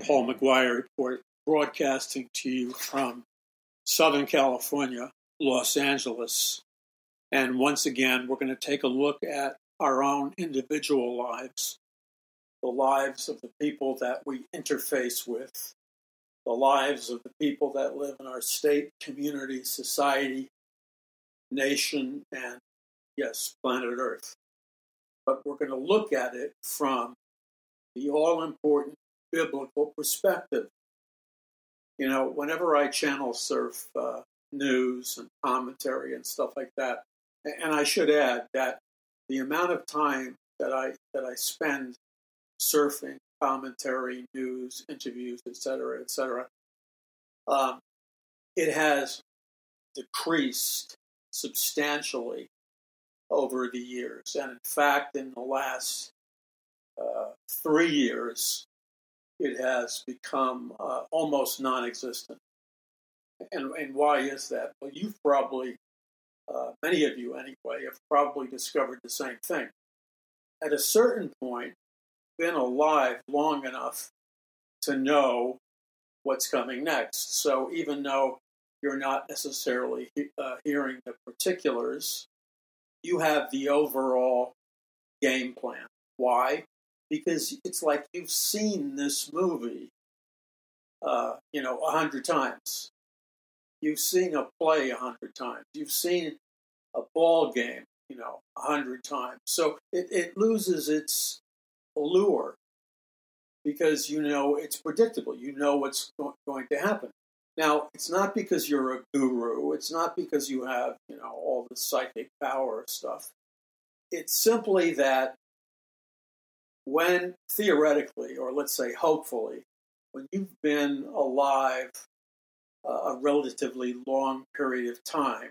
Paul McGuire report, broadcasting to you from Southern California, Los Angeles. And once again, we're going to take a look at our own individual lives, the lives of the people that we interface with, the lives of the people that live in our state, community, society, nation, and, yes, planet Earth. But we're going to look at it from the all-important biblical perspective. You know, whenever I channel surf news and commentary and stuff like that, and I should add that the amount of time that I spend surfing commentary, news, interviews, etc., it has decreased substantially over the years. And in fact, in the last 3 years, it has become almost non-existent. And why is that? Well, you've probably, many of you anyway, have probably discovered the same thing. At a certain point, been alive long enough to know what's coming next. So even though you're not necessarily hearing the particulars, you have the overall game plan. Why? Because it's like you've seen this movie, 100 times. You've seen a play 100 times. You've seen a ball game, 100 times. So it loses its allure because it's predictable. You know what's going to happen. Now, it's not because you're a guru. It's not because you have, all the psychic power stuff. It's simply that when theoretically, or let's say hopefully, when you've been alive a relatively long period of time,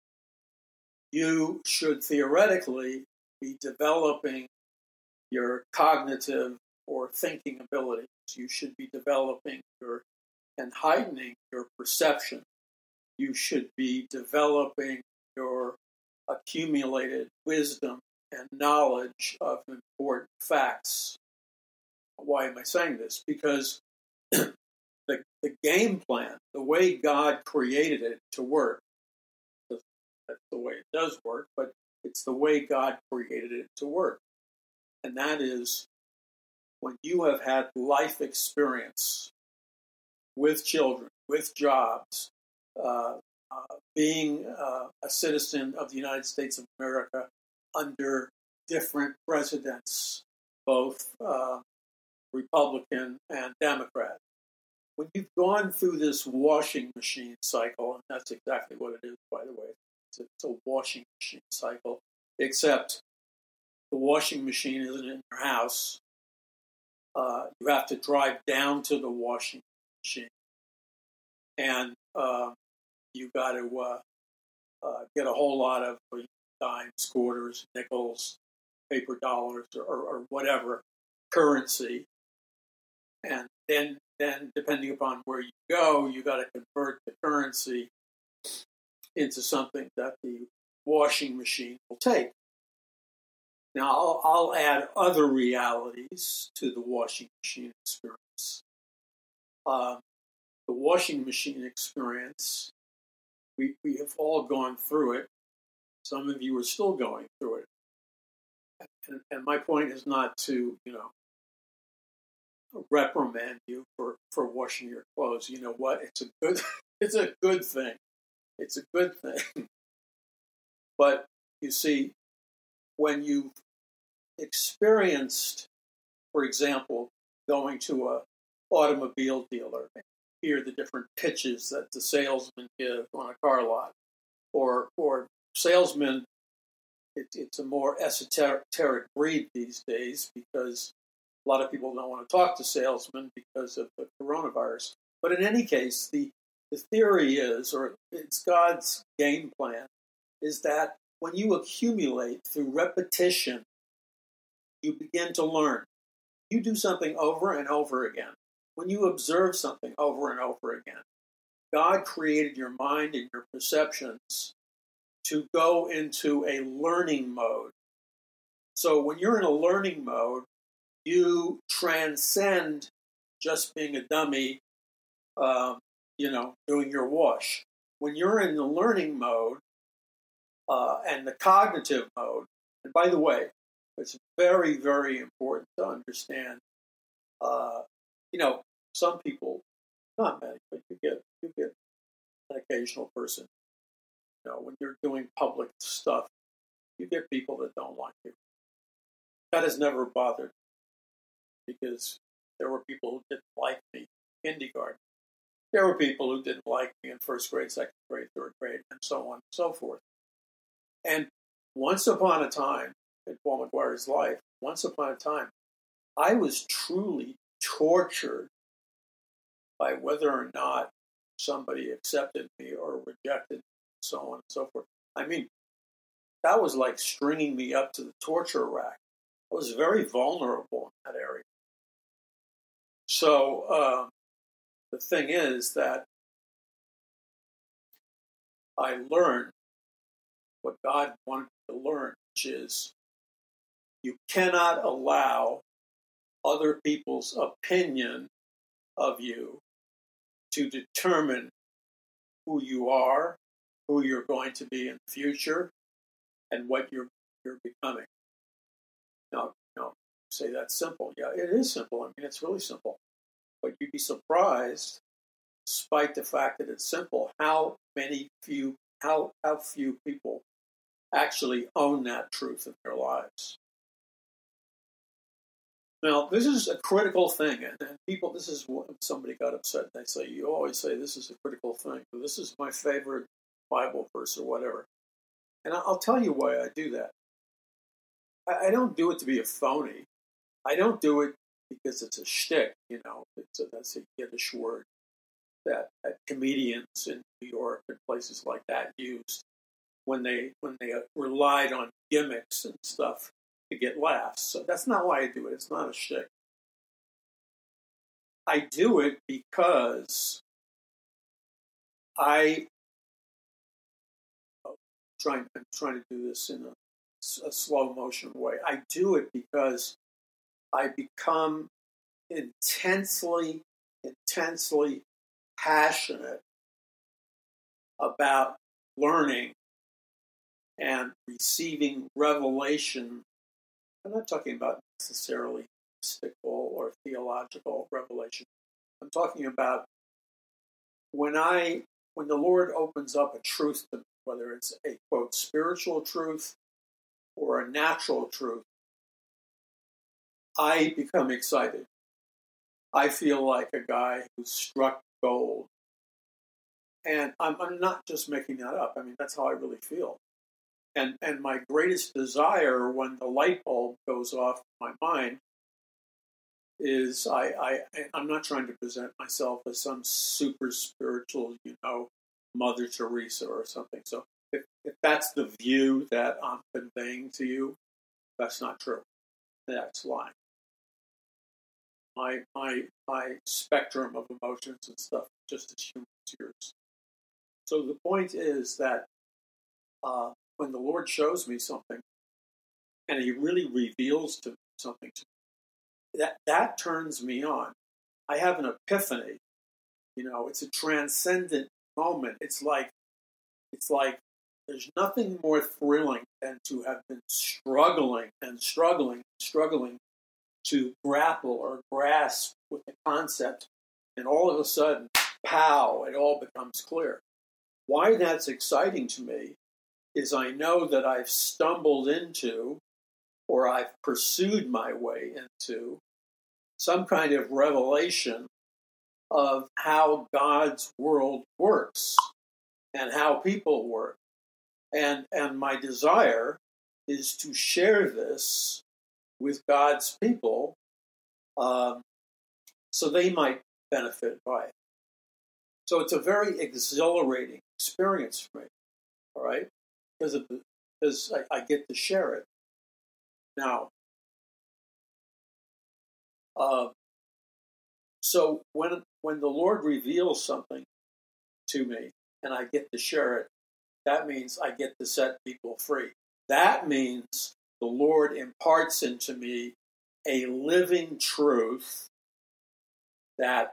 you should theoretically be developing your cognitive or thinking abilities. You should be developing and heightening your perception. You should be developing your accumulated wisdom and knowledge of important facts. Why am I saying this? Because the game plan, the way God created it to work, that's the way it does work, but it's the way God created it to work. And that is when you have had life experience with children, with jobs, being a citizen of the United States of America under different presidents, both Republican and Democrat. When you've gone through this washing machine cycle, and that's exactly what it is, by the way, it's a washing machine cycle, except the washing machine isn't in your house. You have to drive down to the washing machine, and you got to get a whole lot of dimes, quarters, nickels, paper dollars, or whatever currency, and then depending upon where you go, you got to convert the currency into something that the washing machine will take. Now, I'll add other realities to the washing machine experience. The washing machine experience, we have all gone through it. Some of you are still going through it. And my point is not to, reprimand you for washing your clothes. You know what? It's a good thing. It's a good thing. But you see, when you've experienced, for example, going to an automobile dealer and hear the different pitches that the salesman give on a car lot, or salesmen, it's a more esoteric breed these days because a lot of people don't want to talk to salesmen because of the coronavirus. But in any case, the theory is, or it's God's game plan, is that when you accumulate through repetition, you begin to learn. You do something over and over again. When you observe something over and over again, God created your mind and your perceptions to go into a learning mode. So when you're in a learning mode, you transcend just being a dummy, doing your wash. When you're in the learning mode and the cognitive mode, and by the way, it's very, very important to understand. Some people, not many, but you get an occasional person. When you're doing public stuff, you get people that don't like you. That has never bothered me because there were people who didn't like me in kindergarten. There were people who didn't like me in first grade, second grade, third grade, and so on and so forth. And once upon a time, in Paul McGuire's life, I was truly tortured by whether or not somebody accepted me or rejected me, and so on and so forth. I mean, that was like stringing me up to the torture rack. I was very vulnerable in that area. So the thing is that I learned what God wanted me to learn, which is you cannot allow other people's opinion of you to determine who you are, who you're going to be in the future, and what you're becoming. Now, say that's simple. Yeah, it is simple. I mean, it's really simple. But you'd be surprised, despite the fact that it's simple, how few people actually own that truth in their lives. Now, this is a critical thing, and people, this is when somebody got upset. They say, you always say this is a critical thing. This is my favorite Bible verse or whatever. And I'll tell you why I do that. I don't do it to be a phony. I don't do it because it's a shtick, that's a Yiddish word that comedians in New York and places like that used when they relied on gimmicks and stuff to get laughs. So that's not why I do it. It's not a shtick. I do it because I'm trying to do this in a slow motion way. I do it because I become intensely passionate about learning and receiving revelation. I'm not talking about necessarily mystical or theological revelation. I'm talking about when the Lord opens up a truth to me, whether it's a, quote, spiritual truth or a natural truth, I become excited. I feel like a guy who struck gold. And I'm not just making that up. I mean, that's how I really feel. And my greatest desire when the light bulb goes off in my mind is I'm not trying to present myself as some super spiritual, Mother Teresa or something. So if that's the view that I'm conveying to you, that's not true. That's lying. My spectrum of emotions and stuff is just as human as yours. So the point is that when the Lord shows me something, and He really reveals something to me, that turns me on. I have an epiphany. It's a transcendent moment. It's like there's nothing more thrilling than to have been struggling to grapple or grasp with the concept, and all of a sudden, pow, it all becomes clear. Why that's exciting to me is I know that I've stumbled into, or I've pursued my way into, some kind of revelation of how God's world works and how people work. And my desire is to share this with God's people so they might benefit by it. So it's a very exhilarating experience for me, all right? Because I get to share it. Now, so when the Lord reveals something to me and I get to share it, that means I get to set people free. That means the Lord imparts into me a living truth that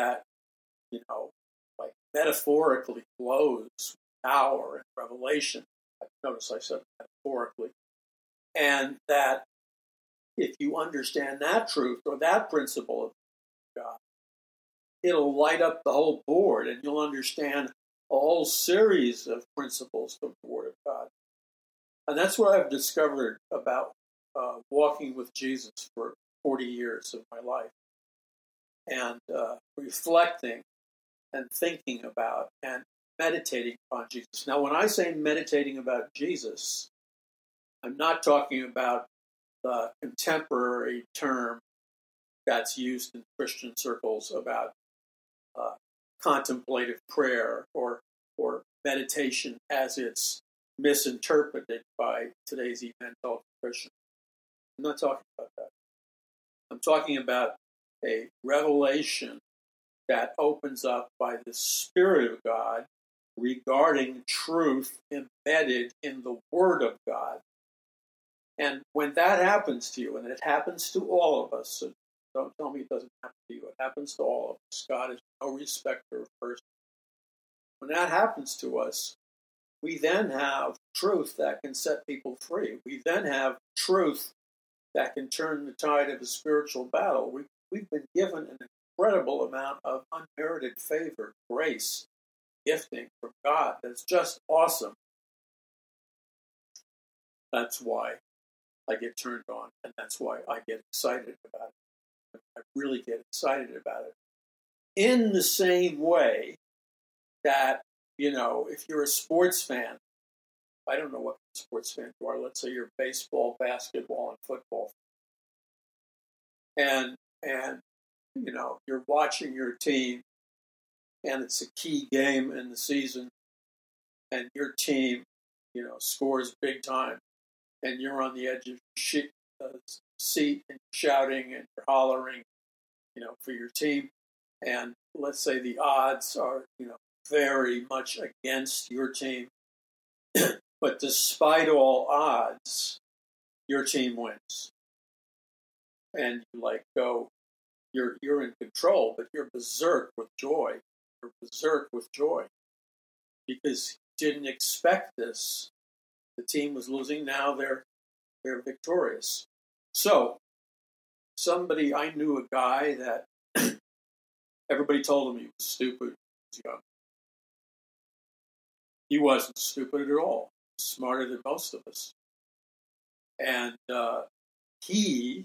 like metaphorically flows with power and revelation. Notice I said metaphorically. And that if you understand that truth or that principle of God, it'll light up the whole board, and you'll understand a whole series of principles from the Word of God. And that's what I've discovered about walking with Jesus for 40 years of my life, and reflecting and thinking about and meditating upon Jesus. Now, when I say meditating about Jesus, I'm not talking about the contemporary term that's used in Christian circles about contemplative prayer or meditation as it's misinterpreted by today's evangelical Christian. I'm not talking about that. I'm talking about a revelation that opens up by the Spirit of God regarding truth embedded in the Word of God. And when that happens to you, and it happens to all of us, so don't tell me it doesn't happen to you, it happens to all of us. God is no respecter of persons. When that happens to us, we then have truth that can set people free. We then have truth that can turn the tide of a spiritual battle. We've been given an incredible amount of unmerited favor, grace, gifting from God that's just awesome. That's why I get turned on, and that's why I get excited about it. I really get excited about it. In the same way that, if you're a sports fan, I don't know what sports fan you are. Let's say you're baseball, basketball, and football. And you're watching your team, and it's a key game in the season, and your team, scores big time, and you're on the edge of your seat and shouting and you're hollering, for your team. And let's say the odds are, very much against your team. But despite all odds, your team wins. And you're in control, but you're berserk with joy. You're berserk with joy because you didn't expect this. The team was losing. Now they're victorious. So I knew a guy that everybody told him he was stupid. He was young. He wasn't stupid at all. He was smarter than most of us. And he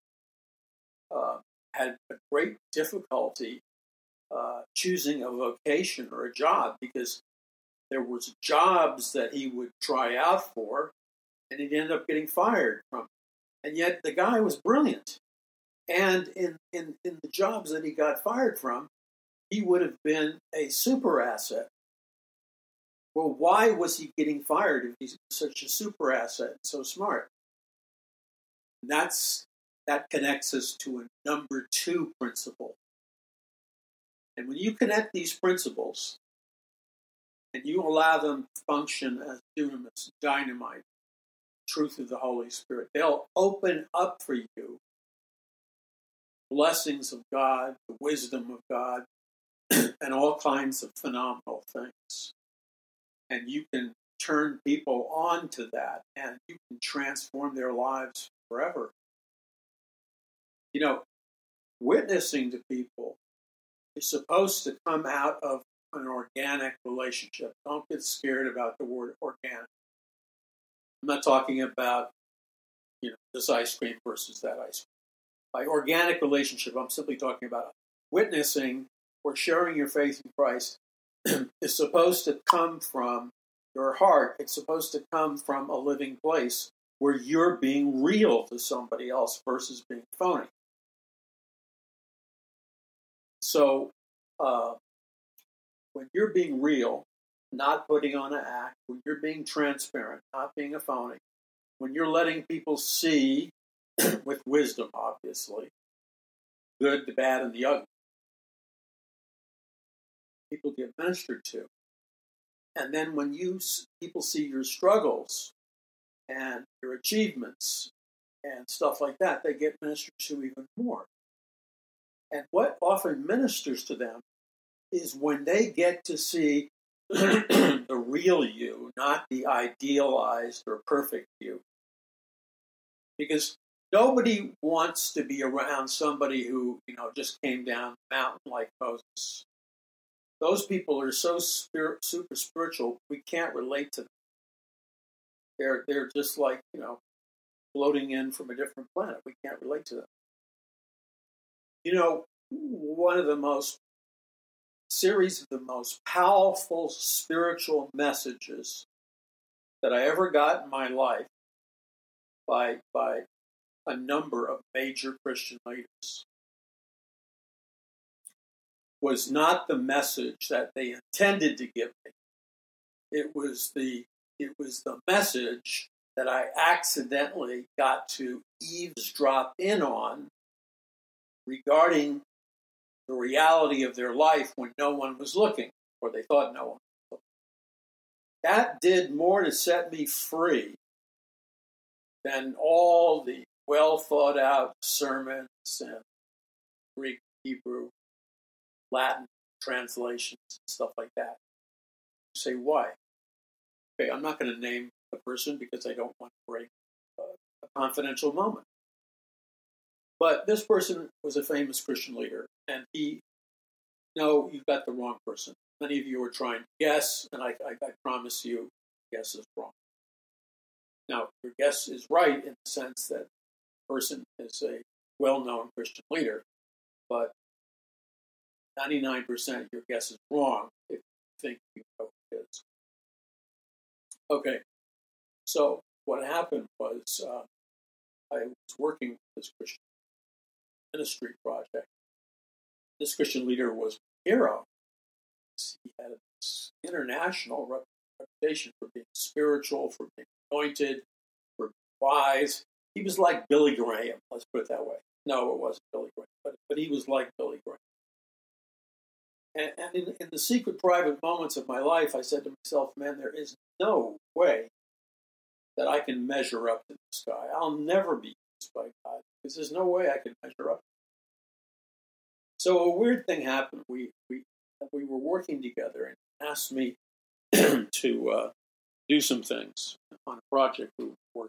had a great difficulty choosing a vocation or a job because there was jobs that he would try out for and he'd end up getting fired from. And yet the guy was brilliant. And in the jobs that he got fired from, he would have been a super asset. Well, why was he getting fired if he's such a super asset and so smart? And that connects us to a number 2 principle. And when you connect these principles and you allow them to function as dunamis, dynamite, truth of the Holy Spirit, they'll open up for you blessings of God, the wisdom of God, and all kinds of phenomenal things. And you can turn people on to that, and you can transform their lives forever. Witnessing to people is supposed to come out of an organic relationship. Don't get scared about the word organic. I'm not talking about, this ice cream versus that ice cream. By organic relationship, I'm simply talking about witnessing or sharing your faith in Christ is supposed to come from your heart. It's supposed to come from a living place where you're being real to somebody else versus being phony. So when you're being real, not putting on an act, when you're being transparent, not being a phony, when you're letting people see with wisdom, obviously, good, the bad, and the ugly, people get ministered to. And then when people see your struggles and your achievements and stuff like that, they get ministered to even more. And what often ministers to them is when they get to see the real you, not the idealized or perfect you. Because nobody wants to be around somebody who, just came down the mountain like Moses. Those people are so super spiritual, we can't relate to them. They're just like, floating in from a different planet. We can't relate to them. One of the most powerful spiritual messages that I ever got in my life by a number of major Christian leaders was not the message that they intended to give me. It was the message that I accidentally got to eavesdrop in on regarding the reality of their life when no one was looking, or they thought no one was looking. That did more to set me free than all the well thought out sermons and Greek, Hebrew, Latin translations and stuff like that. You say, why? Okay, I'm not going to name the person because I don't want to break a confidential moment. But this person was a famous Christian leader, and no, you've got the wrong person. Many of you are trying to guess, and I promise you, guess is wrong. Now, your guess is right in the sense that the person is a well-known Christian leader, but 99% of your guess is wrong if you think you know who it is. Okay, so what happened was I was working with this Christian ministry project. This Christian leader was a hero. He had this international reputation for being spiritual, for being anointed, for being wise. He was like Billy Graham, let's put it that way. No, it wasn't Billy Graham, but he was like Billy Graham. And in the secret, private moments of my life, I said to myself, man, there is no way that I can measure up to this guy. I'll never be used by God because there's no way I can measure up. So a weird thing happened. We were working together, and he asked me to do some things on a project we were working.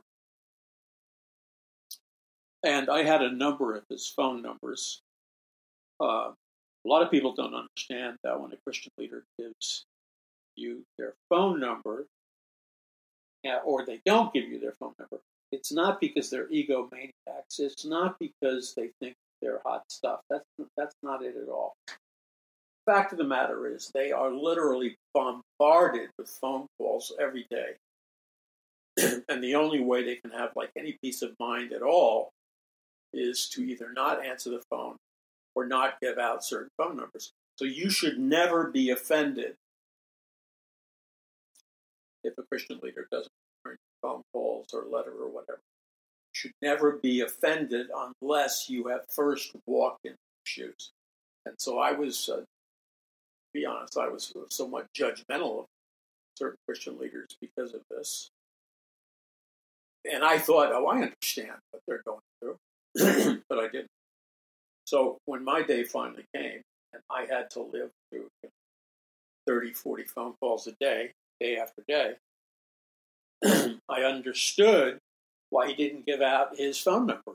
And I had a number of his phone numbers. A lot of people don't understand that when a Christian leader gives you their phone number, or they don't give you their phone number, it's not because they're egomaniacs. It's not because they think they're hot stuff. That's not it at all. The fact of the matter is they are literally bombarded with phone calls every day. And the only way they can have like any peace of mind at all is to either not answer the phone or not give out certain phone numbers. So you should never be offended if a Christian leader doesn't return phone calls or letter or whatever. You should never be offended unless you have first walked in their shoes. And so I was, to be honest, I was somewhat judgmental of certain Christian leaders because of this. And I thought, I understand what they're going through, but I didn't. So when my day finally came, and I had to live through 30, 40 phone calls a day after day, I understood why he didn't give out his phone number.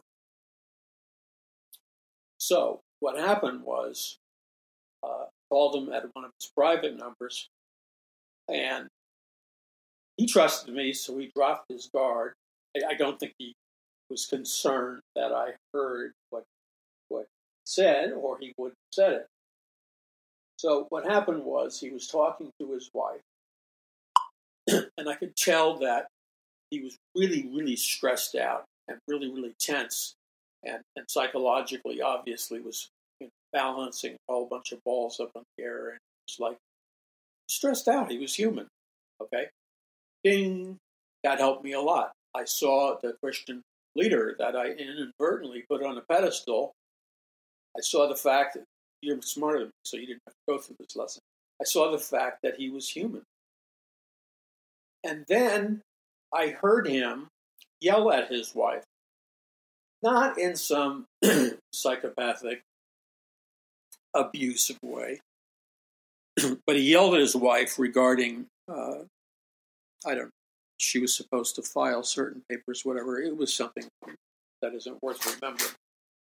So what happened was, I called him at one of his private numbers, and he trusted me, so he dropped his guard. I don't think he was concerned that I heard what he said, or he wouldn't have said it. So what happened was he was talking to his wife, and I could tell that he was really, really stressed out and really, really tense, and psychologically, obviously, was balancing a whole bunch of balls up in the air, and it was like stressed out. He was human. Okay, ding. That helped me a lot. I saw the Christian leader that I inadvertently put on a pedestal. I saw the fact that you're smarter than me, so you didn't have to go through this lesson. I saw the fact that he was human. And then I heard him yell at his wife, not in some psychopathic, abusive way. But he yelled at his wife regarding, I don't know, she was supposed to file certain papers, whatever. It was something that isn't worth remembering.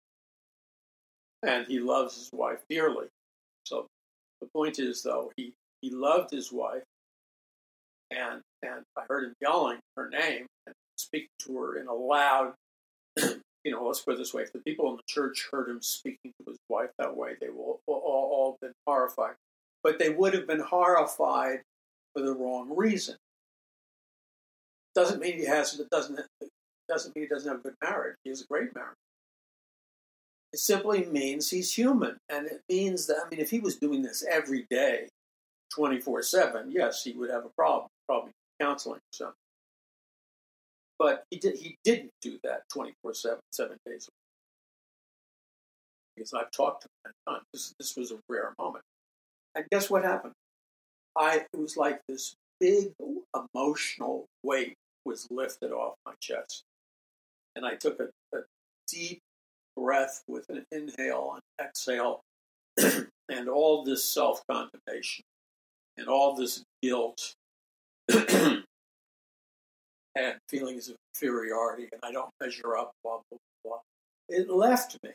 And he loves his wife dearly. So the point is, though, he loved his wife, and I heard him yelling her name and speaking to her in a loud, let's put it this way, if the people in the church heard him speaking to his wife that way, they will all been horrified. But they would have been horrified for the wrong reason. Doesn't mean he doesn't mean he doesn't have a good marriage. He has a great marriage. It simply means he's human. And it means that, if he was doing this every day, 24/7, yes, he would have a problem, probably counseling or something. But he didn't do that 24/7, 7 days a week. Because I've talked to him many times. This was a rare moment. And guess what happened? It was like this big emotional weight was lifted off my chest. And I took a deep breath with an inhale and exhale, and all this self-condemnation and all this guilt and feelings of inferiority, and I don't measure up, blah, blah, blah. It left me.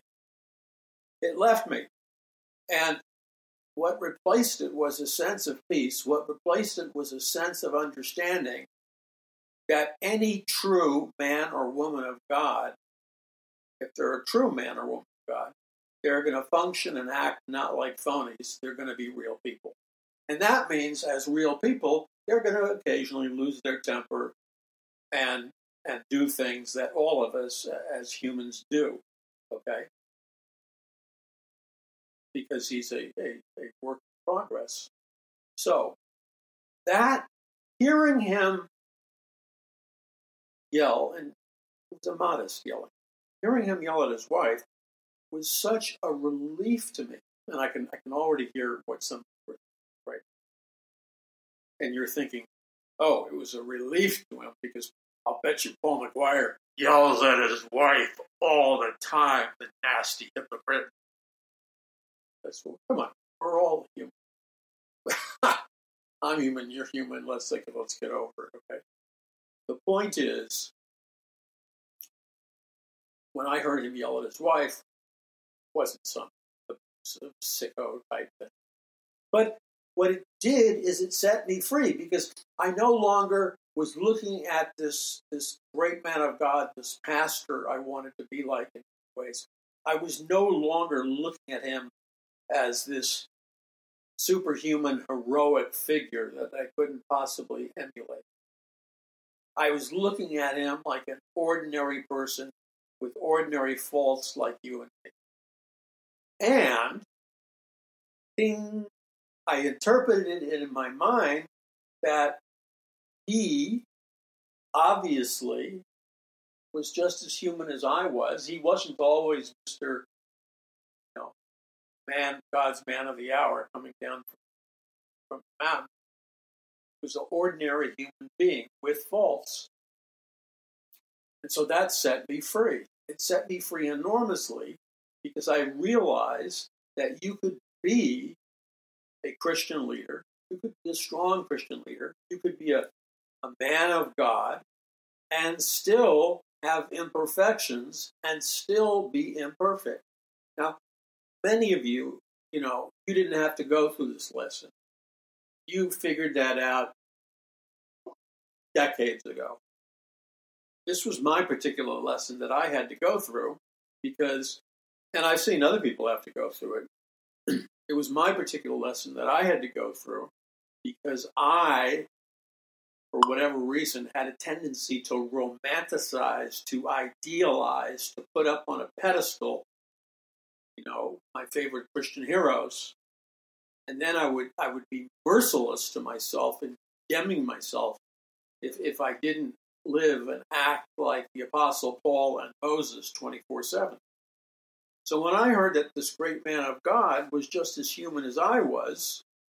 And what replaced it was a sense of peace. What replaced it was a sense of understanding that any true man or woman of God, if they're a true man or woman of God, they're going to function and act not like phonies. They're going to be real people. And that means, as real people, they're going to occasionally lose their temper and do things that all of us as humans do, okay? Because he's a work in progress. So, that, hearing him yell, and it was a modest yelling, hearing him yell at his wife was such a relief to me. And I can already hear what some were right. And you're thinking, oh, it was a relief to him, because I'll bet you Paul McGuire yells at his wife all the time, the nasty hypocrite. Come on, we're all human. I'm human, you're human, let's get over it, okay? The point is, when I heard him yell at his wife, it wasn't some sicko type thing. But what it did is it set me free, because I no longer was looking at this great man of God, this pastor I wanted to be like in ways. I was no longer looking at him as this superhuman, heroic figure that I couldn't possibly emulate. I was looking at him like an ordinary person with ordinary faults like you and me. And ding, I interpreted it in my mind that he obviously was just as human as I was. He wasn't always Mr. God's man of the hour coming down from the mountain. He was an ordinary human being with faults. And so that set me free. It set me free enormously, because I realized that you could be a Christian leader, you could be a strong Christian leader, you could be a man of God, and still have imperfections and still be imperfect. Now, many of you, you didn't have to go through this lesson. You figured that out decades ago. This was my particular lesson that I had to go through because, and I've seen other people have to go through it. It was my particular lesson that I had to go through because I, for whatever reason, had a tendency to romanticize, to idealize, to put up on a pedestal, my favorite Christian heroes. And then I would be merciless to myself and condemning myself if I didn't live and act like the Apostle Paul and Moses 24/7. So when I heard that this great man of God was just as human as I was,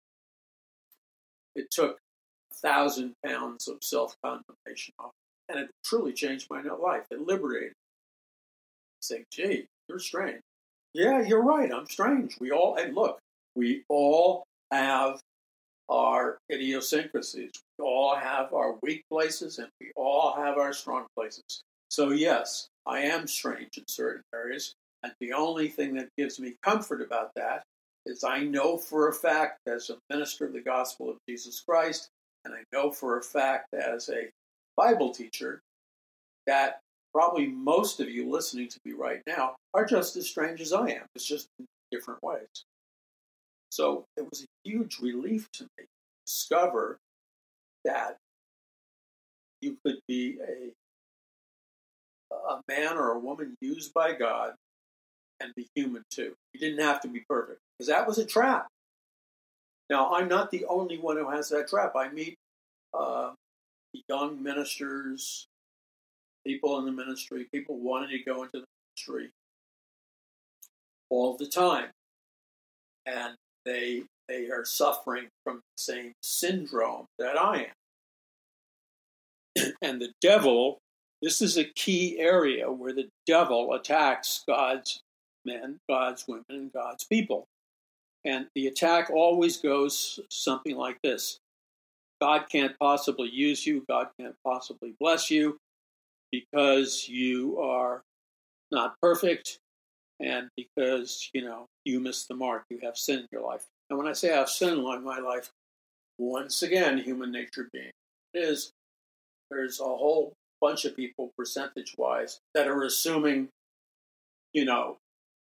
it took 1,000 pounds of self-condemnation off. And it truly changed my life. It liberated me. Saying, gee, you're strange. Yeah, you're right. I'm strange. And look, we all have our idiosyncrasies. We all have our weak places and we all have our strong places. So, yes, I am strange in certain areas. And the only thing that gives me comfort about that is I know for a fact, as a minister of the gospel of Jesus Christ, and I know for a fact as a Bible teacher, that probably most of you listening to me right now are just as strange as I am. It's just in different ways. So it was a huge relief to me to discover that you could be a man or a woman used by God and be human too. You didn't have to be perfect, because that was a trap. Now, I'm not the only one who has that trap. I meet young ministers, people in the ministry, people wanting to go into the ministry all the time. And they are suffering from the same syndrome that I am. And the devil, this is a key area where the devil attacks God's men, God's women, and God's people. And the attack always goes something like this. God can't possibly use you. God can't possibly bless you because you are not perfect and because, you missed the mark. You have sin in your life. And when I say I have sin in my life, once again, human nature being it is, there's a whole bunch of people, percentage-wise, that are assuming, the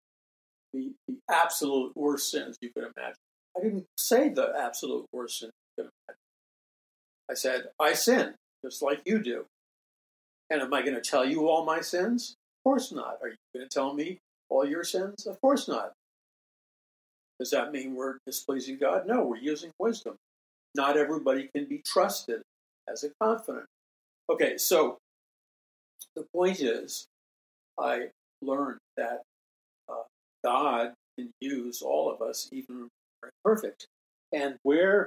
absolute worst sins you could imagine. I didn't say the absolute worst sins you could imagine. I said, I sin, just like you do. And am I going to tell you all my sins? Of course not. Are you going to tell me all your sins? Of course not. Does that mean we're displeasing God? No, we're using wisdom. Not everybody can be trusted as a confidant. Okay, so the point is, I learned that God can use all of us, even when we're imperfect. And where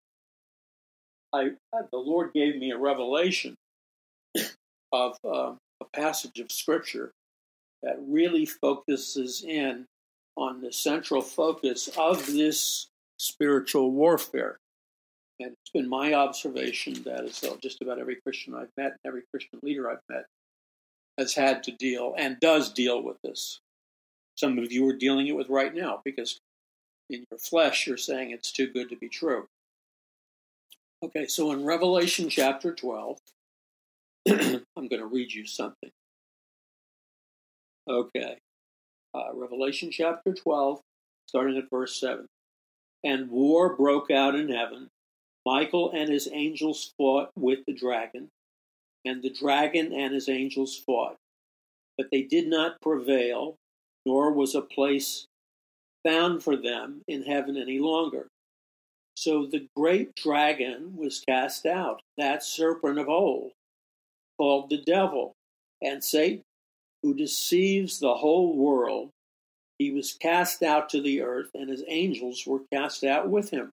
the Lord gave me a revelation of a passage of Scripture that really focuses in on the central focus of this spiritual warfare. And it's been my observation that as just about every Christian I've met and every Christian leader I've met has had to deal and does deal with this. Some of you are dealing it with right now because in your flesh you're saying it's too good to be true. Okay, so in Revelation chapter 12, I'm going to read you something. Okay, Revelation chapter 12, starting at verse 7. And war broke out in heaven. Michael and his angels fought with the dragon, and the dragon and his angels fought. But they did not prevail, nor was a place found for them in heaven any longer. So the great dragon was cast out, that serpent of old, called the devil and Satan, who deceives the whole world. He was cast out to the earth, and his angels were cast out with him.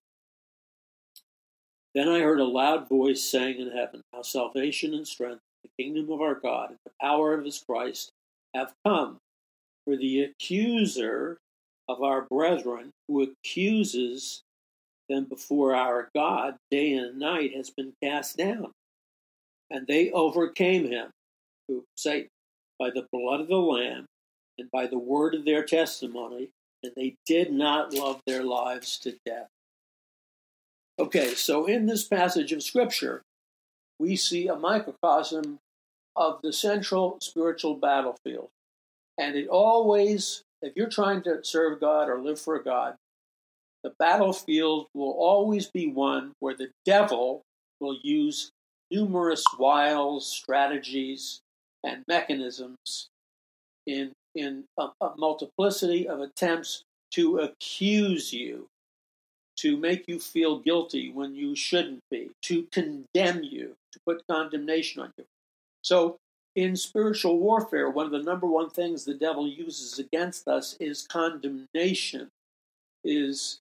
Then I heard a loud voice saying in heaven, Now salvation and strength, the kingdom of our God, and the power of his Christ have come. For the accuser of our brethren, who accuses them before our God day and night, has been cast down. And they overcame him, Satan, by the blood of the Lamb and by the word of their testimony, and they did not love their lives to death. Okay, so in this passage of Scripture, we see a microcosm of the central spiritual battlefield. And it always, if you're trying to serve God or live for God, the battlefield will always be one where the devil will use numerous wiles, strategies, and mechanisms in a multiplicity of attempts to accuse you, to make you feel guilty when you shouldn't be, to condemn you, to put condemnation on you. So in spiritual warfare, one of the number one things the devil uses against us is condemnation, is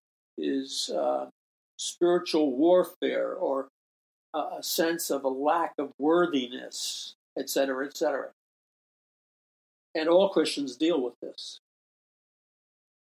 spiritual warfare, or a sense of a lack of worthiness, etc., etc. And all Christians deal with this.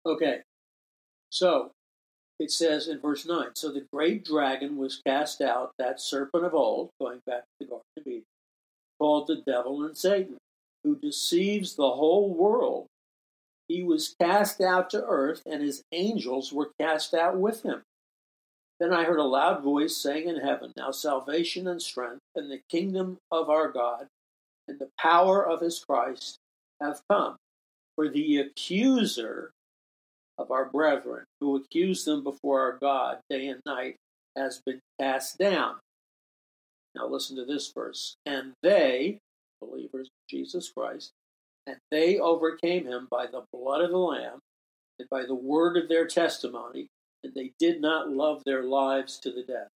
Okay, so it says in verse 9, so the great dragon was cast out, that serpent of old, going back to the Garden of Eden, called the devil and Satan, who deceives the whole world. He was cast out to earth, and his angels were cast out with him. Then I heard a loud voice saying in heaven, now salvation and strength and the kingdom of our God and the power of his Christ have come. For the accuser of our brethren, who accused them before our God day and night, has been cast down. Now listen to this verse. And they, believers in Jesus Christ, and they overcame him by the blood of the Lamb and by the word of their testimony, and they did not love their lives to the death.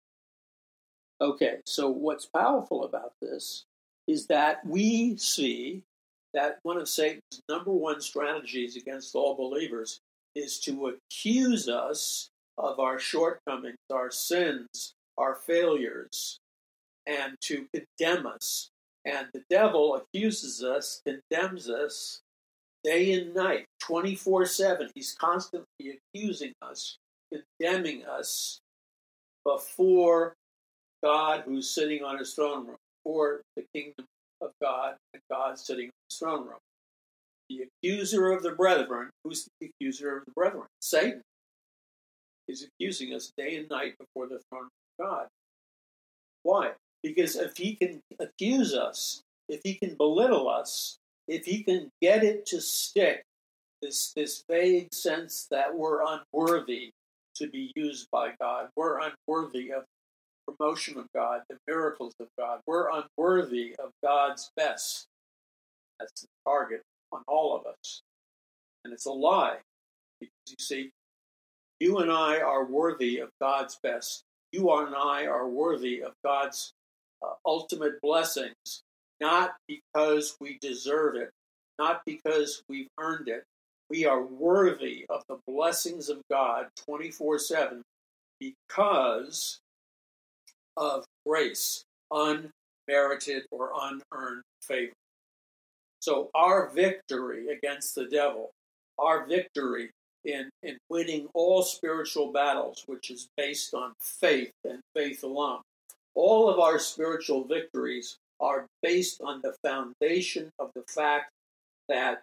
Okay, so what's powerful about this is that we see that one of Satan's number one strategies against all believers is to accuse us of our shortcomings, our sins, our failures, and to condemn us. And the devil accuses us, condemns us day and night, 24/7. He's constantly accusing us, condemning us before God who's sitting on his throne room, before the kingdom of God and God sitting on his throne room. The accuser of the brethren, who's the accuser of the brethren? Satan is accusing us day and night before the throne of God. Why? Because if he can accuse us, if he can belittle us, if he can get it to stick, this vague sense that we're unworthy to be used by God, we're unworthy of the promotion of God, the miracles of God, we're unworthy of God's best. That's the target on all of us. And it's a lie. Because you see, you and I are worthy of God's best. You and I are worthy of God's ultimate blessings, not because we deserve it, not because we've earned it. We are worthy of the blessings of God 24/7 because of grace, unmerited or unearned favor. So our victory against the devil, our victory in winning all spiritual battles, which is based on faith and faith alone, all of our spiritual victories are based on the foundation of the fact that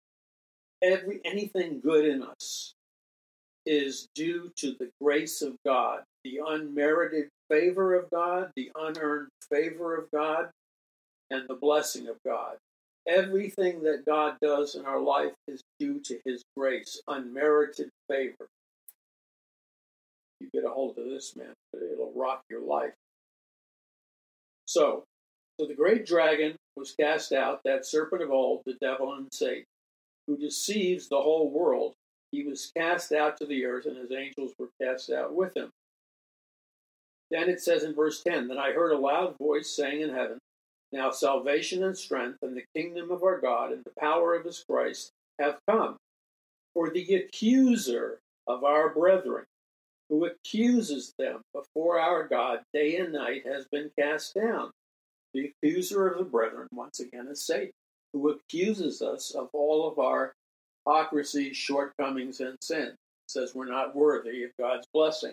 anything good in us is due to the grace of God, the unmerited favor of God, the unearned favor of God, and the blessing of God. Everything that God does in our life is due to his grace, unmerited favor. You get a hold of this, man, it'll rock your life. So the great dragon was cast out, that serpent of old, the devil and Satan, who deceives the whole world. He was cast out to the earth, and his angels were cast out with him. Then it says in verse 10, then I heard a loud voice saying in heaven, now salvation and strength and the kingdom of our God and the power of his Christ have come. For the accuser of our brethren, who accuses them before our God day and night, has been cast down. The accuser of the brethren, once again, is Satan, who accuses us of all of our hypocrisy, shortcomings, and sin. Says we're not worthy of God's blessing.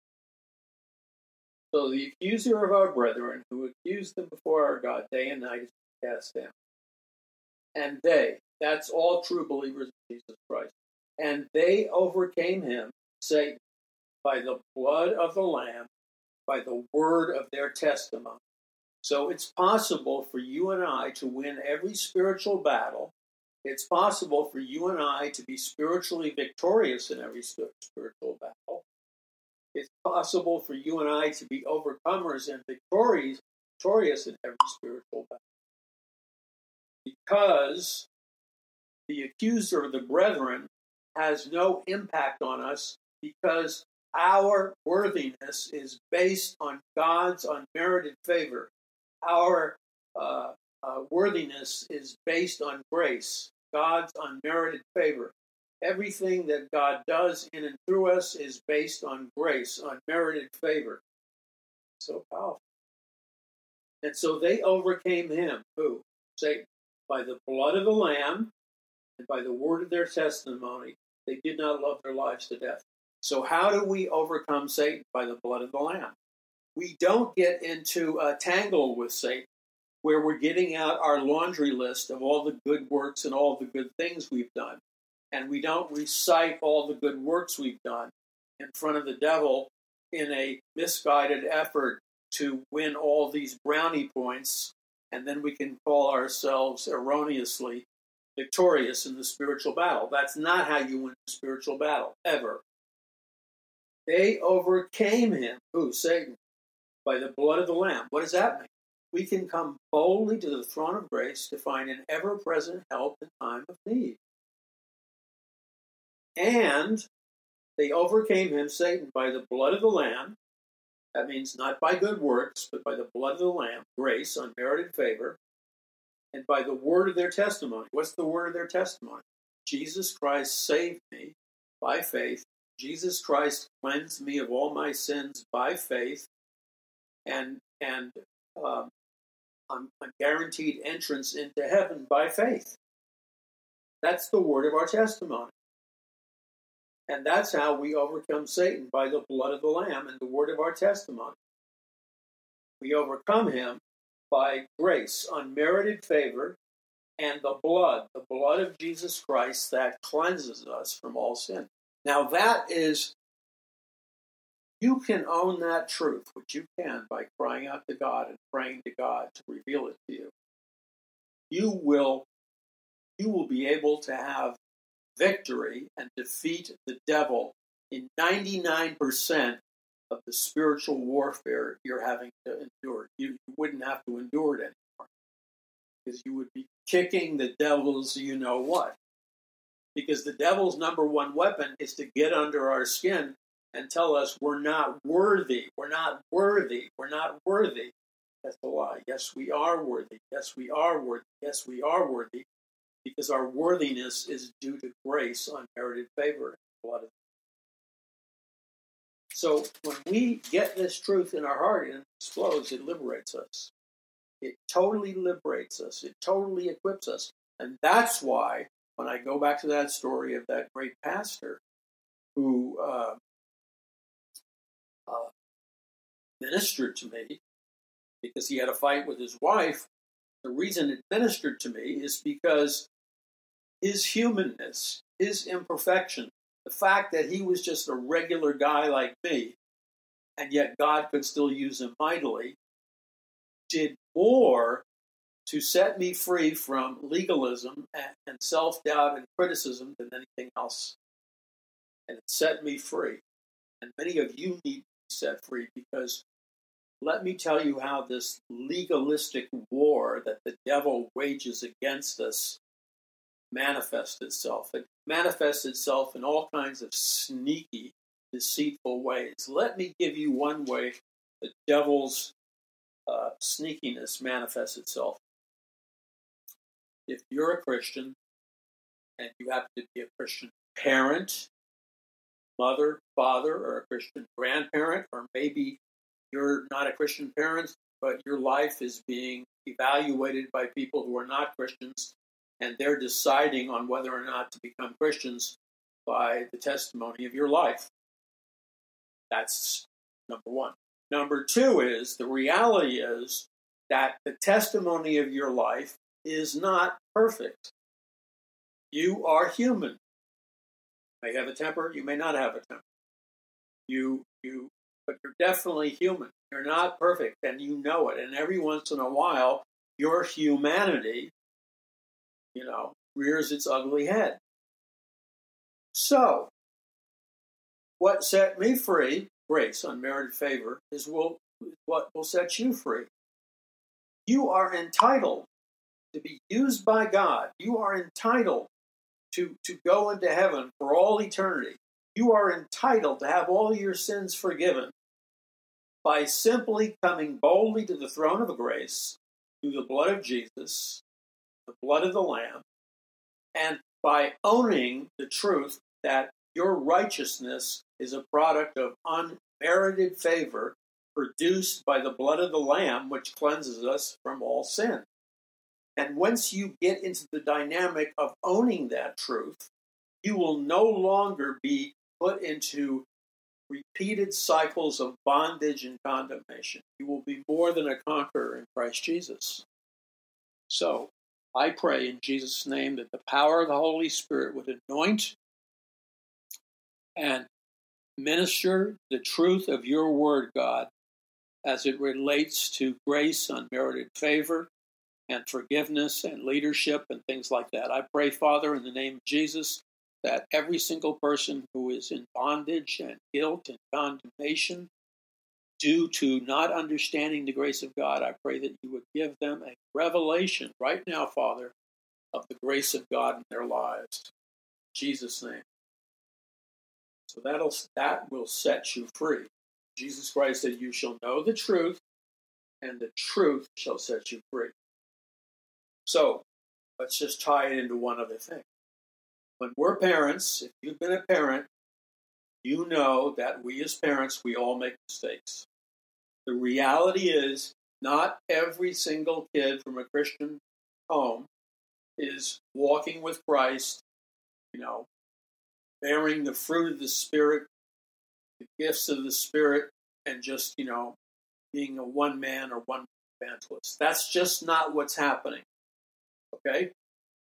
So the accuser of our brethren, who accused them before our God day and night, is cast down. And that's all true believers in Jesus Christ. And they overcame him, Satan, by the blood of the Lamb, by the word of their testimony. So it's possible for you and I to win every spiritual battle. It's possible for you and I to be spiritually victorious in every spiritual battle. It's possible for you and I to be overcomers and victorious in every spiritual battle. Because the accuser of the brethren has no impact on us, because our worthiness is based on God's unmerited favor. Our worthiness is based on grace, God's unmerited favor. Everything that God does in and through us is based on grace, unmerited favor. So powerful. And so they overcame him, who? Satan, by the blood of the Lamb and by the word of their testimony. They did not love their lives to death. So how do we overcome Satan? By the blood of the Lamb. We don't get into a tangle with Satan where we're getting out our laundry list of all the good works and all the good things we've done. And we don't recite all the good works we've done in front of the devil in a misguided effort to win all these brownie points, and then we can call ourselves erroneously victorious in the spiritual battle. That's not how you win the spiritual battle, ever. They overcame him, who? Satan, by the blood of the Lamb. What does that mean? We can come boldly to the throne of grace to find an ever-present help in time of need. And they overcame him, Satan, by the blood of the Lamb. That means not by good works, but by the blood of the Lamb, grace, unmerited favor, and by the word of their testimony. What's the word of their testimony? Jesus Christ saved me by faith. Jesus Christ cleansed me of all my sins by faith, and I'm guaranteed entrance into heaven by faith. That's the word of our testimony. And that's how we overcome Satan, by the blood of the Lamb and the word of our testimony. We overcome him by grace, unmerited favor, and the blood of Jesus Christ that cleanses us from all sin. Now that is, you can own that truth, which you can by crying out to God and praying to God to reveal it to you. You will be able to have victory and defeat the devil in 99% of the spiritual warfare you're having to endure. You wouldn't have to endure it anymore, because you would be kicking the devil's you-know-what. Because the devil's number one weapon is to get under our skin and tell us we're not worthy, we're not worthy, we're not worthy. That's a lie. Yes, we are worthy. Yes, we are worthy. Yes, we are worthy. Because our worthiness is due to grace, unmerited favor, and blood. So when we get this truth in our heart and it explodes, it liberates us. It totally liberates us. It totally equips us. And that's why, when I go back to that story of that great pastor who ministered to me because he had a fight with his wife, the reason it ministered to me is because his humanness, his imperfection, the fact that he was just a regular guy like me, and yet God could still use him mightily, did more to set me free from legalism and self-doubt and criticism than anything else. And it set me free. And many of you need to be set free, because let me tell you how this legalistic war that the devil wages against us manifests itself. It manifests itself in all kinds of sneaky, deceitful ways. Let me give you one way the devil's sneakiness manifests itself. If you're a Christian and you happen to be a Christian parent, mother, father, or a Christian grandparent, or maybe you're not a Christian parent, but your life is being evaluated by people who are not Christians, and they're deciding on whether or not to become Christians by the testimony of your life. That's number one. Number two is, the reality is that the testimony of your life is not perfect. You are human. You may have a temper, you may not have a temper. But you're definitely human. You're not perfect, and you know it. And every once in a while, your humanity, rears its ugly head. So, what set me free, grace, unmerited favor, is what will set you free. You are entitled to be used by God. You are entitled to go into heaven for all eternity. You are entitled to have all your sins forgiven by simply coming boldly to the throne of grace through the blood of Jesus, the blood of the Lamb, and by owning the truth that your righteousness is a product of unmerited favor produced by the blood of the Lamb, which cleanses us from all sin. And once you get into the dynamic of owning that truth, you will no longer be put into repeated cycles of bondage and condemnation. You will be more than a conqueror in Christ Jesus. So, I pray in Jesus' name that the power of the Holy Spirit would anoint and minister the truth of your word, God, as it relates to grace, unmerited favor, and forgiveness and leadership and things like that. I pray, Father, in the name of Jesus, that every single person who is in bondage and guilt and condemnation due to not understanding the grace of God, I pray that you would give them a revelation right now, Father, of the grace of God in their lives. In Jesus' name. So that will set you free. Jesus Christ said, you shall know the truth, and the truth shall set you free. So, let's just tie it into one other thing. When we're parents, if you've been a parent, you know that we as parents, we all make mistakes. The reality is, not every single kid from a Christian home is walking with Christ, bearing the fruit of the Spirit, the gifts of the Spirit, and just, being a one-man or one evangelist. That's just not what's happening. Okay?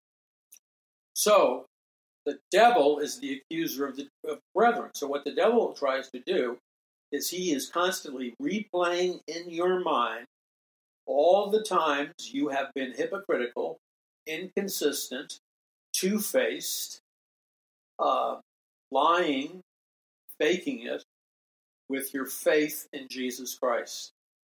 So, the devil is the accuser of brethren. So what the devil tries to do is he is constantly replaying in your mind all the times you have been hypocritical, inconsistent, two-faced, lying, faking it with your faith in Jesus Christ.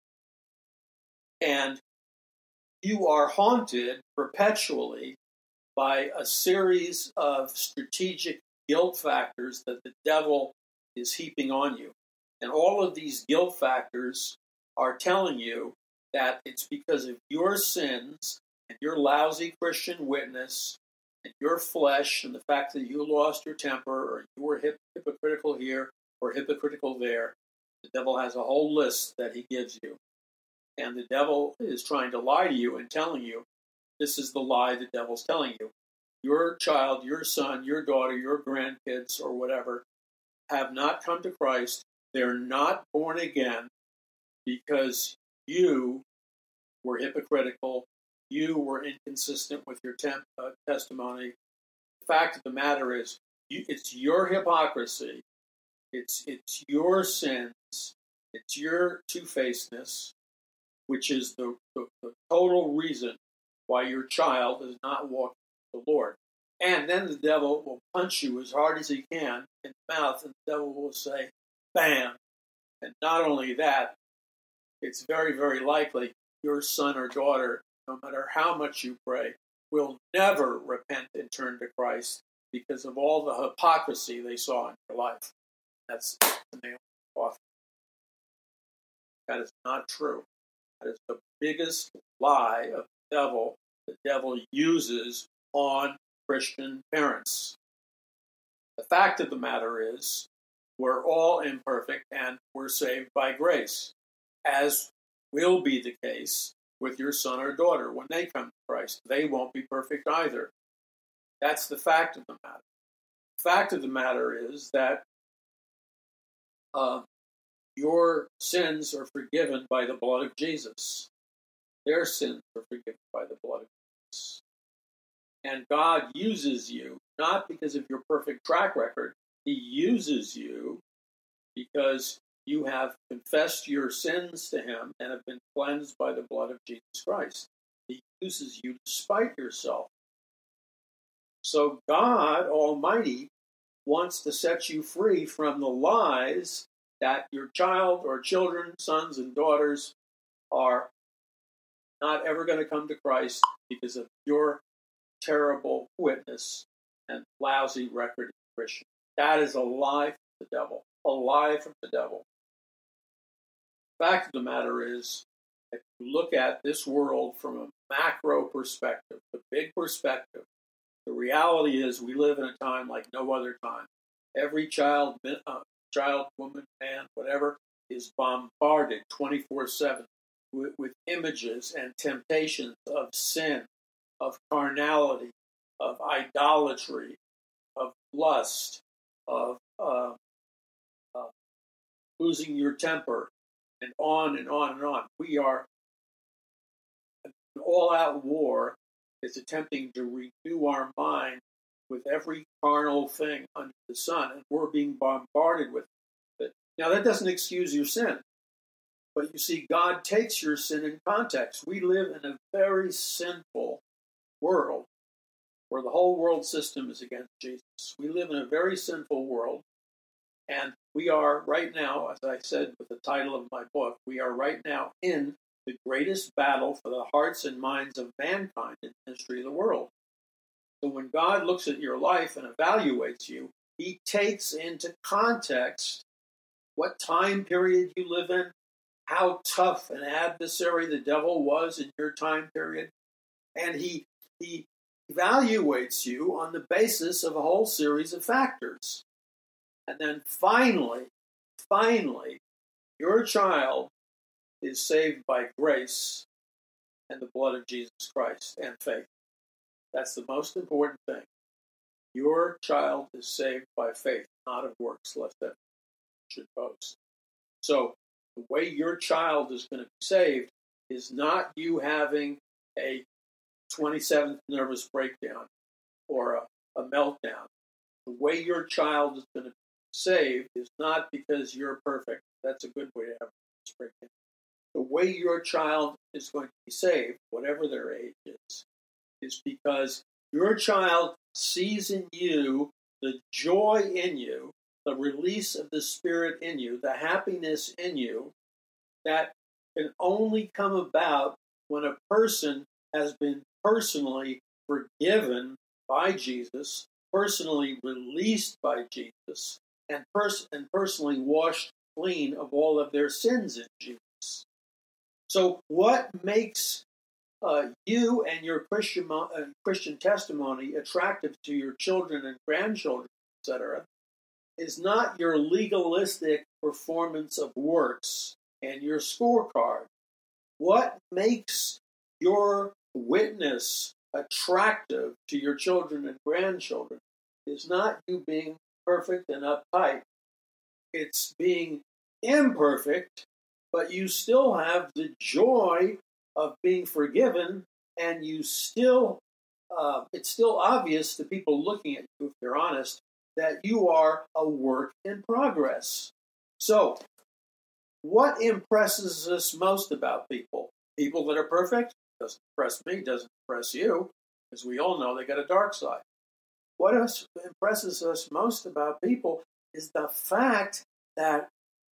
And you are haunted perpetually by a series of strategic guilt factors that the devil is heaping on you. And all of these guilt factors are telling you that it's because of your sins and your lousy Christian witness and your flesh and the fact that you lost your temper or you were hypocritical here or hypocritical there. The devil has a whole list that he gives you. And the devil is trying to lie to you and telling you, this is the lie the devil's telling you. Your child, your son, your daughter, your grandkids, or whatever, have not come to Christ. They're not born again because you were hypocritical. You were inconsistent with your testimony. The fact of the matter is, it's your hypocrisy. It's your sins. It's your two-facedness, which is the total reason why your child is not walking with the Lord. And then the devil will punch you as hard as he can in the mouth, and the devil will say, bam. And not only that, it's very, very likely your son or daughter, no matter how much you pray, will never repent and turn to Christ because of all the hypocrisy they saw in your life. That's the nail off. That is not true. That is the biggest lie of the devil uses on Christian parents. The fact of the matter is, we're all imperfect and we're saved by grace, as will be the case with your son or daughter when they come to Christ. They won't be perfect either. That's the fact of the matter. The fact of the matter is that your sins are forgiven by the blood of Jesus. Their sins are forgiven by the blood of Jesus. And God uses you, not because of your perfect track record. He uses you because you have confessed your sins to him and have been cleansed by the blood of Jesus Christ. He uses you despite yourself. So God Almighty wants to set you free from the lies that your child or children, sons and daughters, are not ever going to come to Christ because of your terrible witness and lousy record of Christian. That is a lie from the devil. A lie from the devil. The fact of the matter is, if you look at this world from a macro perspective, the big perspective, the reality is we live in a time like no other time. Every child, woman, man, whatever, is bombarded 24/7 with images and temptations of sin, of carnality, of idolatry, of lust, of losing your temper, and on and on and on. We are an all-out war is attempting to renew our mind with every carnal thing under the sun, and we're being bombarded with it. Now, that doesn't excuse your sin, but you see, God takes your sin in context. We live in a very sinful world where the whole world system is against Jesus. We live in a very sinful world, and we are right now, as I said with the title of my book, we are right now in the greatest battle for the hearts and minds of mankind in the history of the world. So when God looks at your life and evaluates you, he takes into context what time period you live in, how tough an adversary the devil was in your time period, and he evaluates you on the basis of a whole series of factors. And then finally, your child is saved by grace and the blood of Jesus Christ and faith. That's the most important thing. Your child is saved by faith, not of works, lest that should boast. So the way your child is going to be saved is not you having a 27th nervous breakdown or a meltdown. The way your child is going to be saved is not because you're perfect. That's a good way to have a breakdown. The way your child is going to be saved, whatever their age is because your child sees in you the joy in you, the release of the Spirit in you, the happiness in you that can only come about when a person has been personally forgiven by Jesus, personally released by Jesus, and personally washed clean of all of their sins in Jesus. So what makes you and your Christian testimony attractive to your children and grandchildren, etc., is not your legalistic performance of works and your scorecard. What makes your witness attractive to your children and grandchildren is not you being perfect and uptight. It's being imperfect, but you still have the joy of being forgiven, and you still, it's still obvious to people looking at you, if you're honest, that you are a work in progress. So, what impresses us most about people? People that are perfect? Doesn't impress me, doesn't impress you, because we all know they got a dark side. What impresses us most about people is the fact that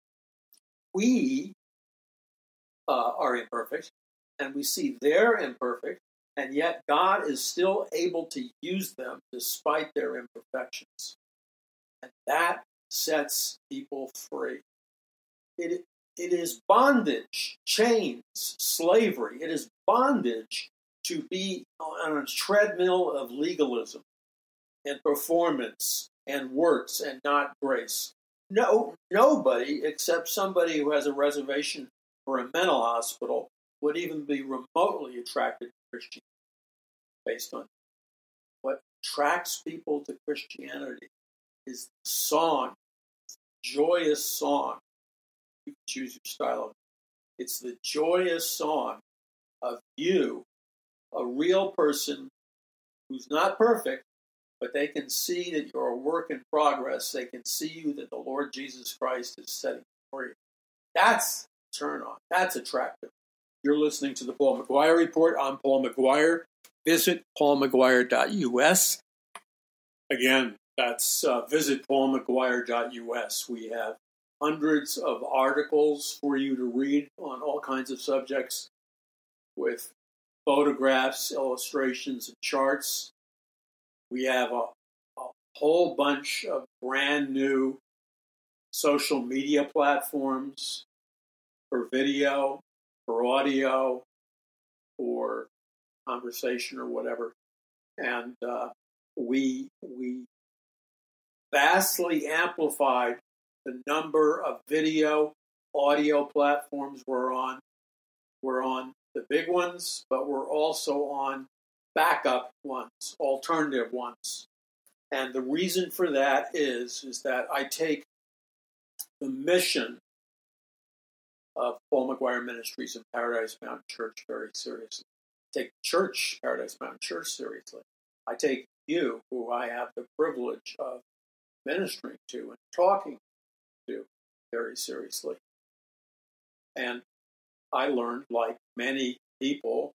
we are imperfect, and we see they're imperfect, and yet God is still able to use them despite their imperfections. And that sets people free. It is bondage, chains, slavery. It is bondage to be on a treadmill of legalism and performance and works and not grace. No, nobody except somebody who has a reservation for a mental hospital would even be remotely attracted to Christianity based on what attracts people to Christianity is the song, joyous song. You can choose your style of it. It's the joyous song of you, a real person who's not perfect, but they can see that you're a work in progress. They can see you that the Lord Jesus Christ is setting you free. That's a turn on. That's attractive. You're listening to the Paul McGuire Report. I'm Paul McGuire. Visit paulmcguire.us. Again, that's visit paulmcguire.us. We have hundreds of articles for you to read on all kinds of subjects with photographs, illustrations, and charts. We have a whole bunch of brand new social media platforms for video, for audio, for conversation or whatever. And we vastly amplified the number of video, audio platforms we're on. We're on the big ones, but we're also on backup ones, alternative ones. And the reason for that is that I take the mission of Paul McGuire Ministries and Paradise Mountain Church very seriously. I take church, Paradise Mountain Church, seriously. I take you, who I have the privilege of ministering to and talking to, very seriously. And I learned, like many people,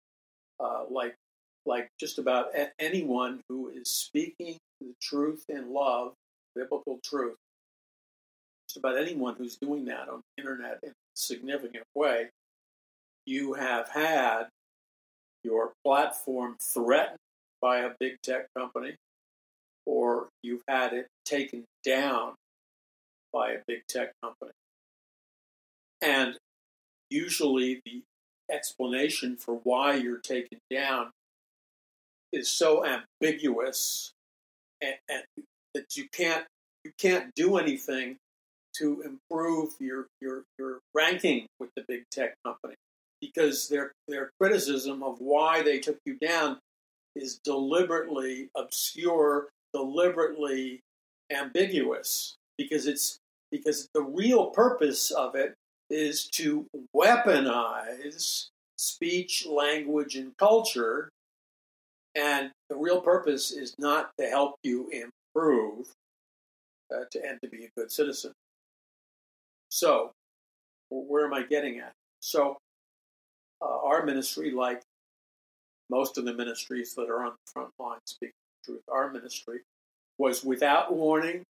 like just about anyone who is speaking the truth in love, biblical truth, just about anyone who's doing that on the internet in a significant way, you have had your platform threatened by a big tech company, or you've had it taken down by a big tech company. And usually the explanation for why you're taken down is so ambiguous and that you can't do anything to improve your ranking with the big tech company, because their criticism of why they took you down is deliberately obscure, deliberately ambiguous, because the real purpose of it is to weaponize speech, language, and culture, and the real purpose is not to help you improve and to be a good citizen. So, where am I getting at? So, our ministry, like most of the ministries that are on the front line speaking the truth, our ministry was without warning,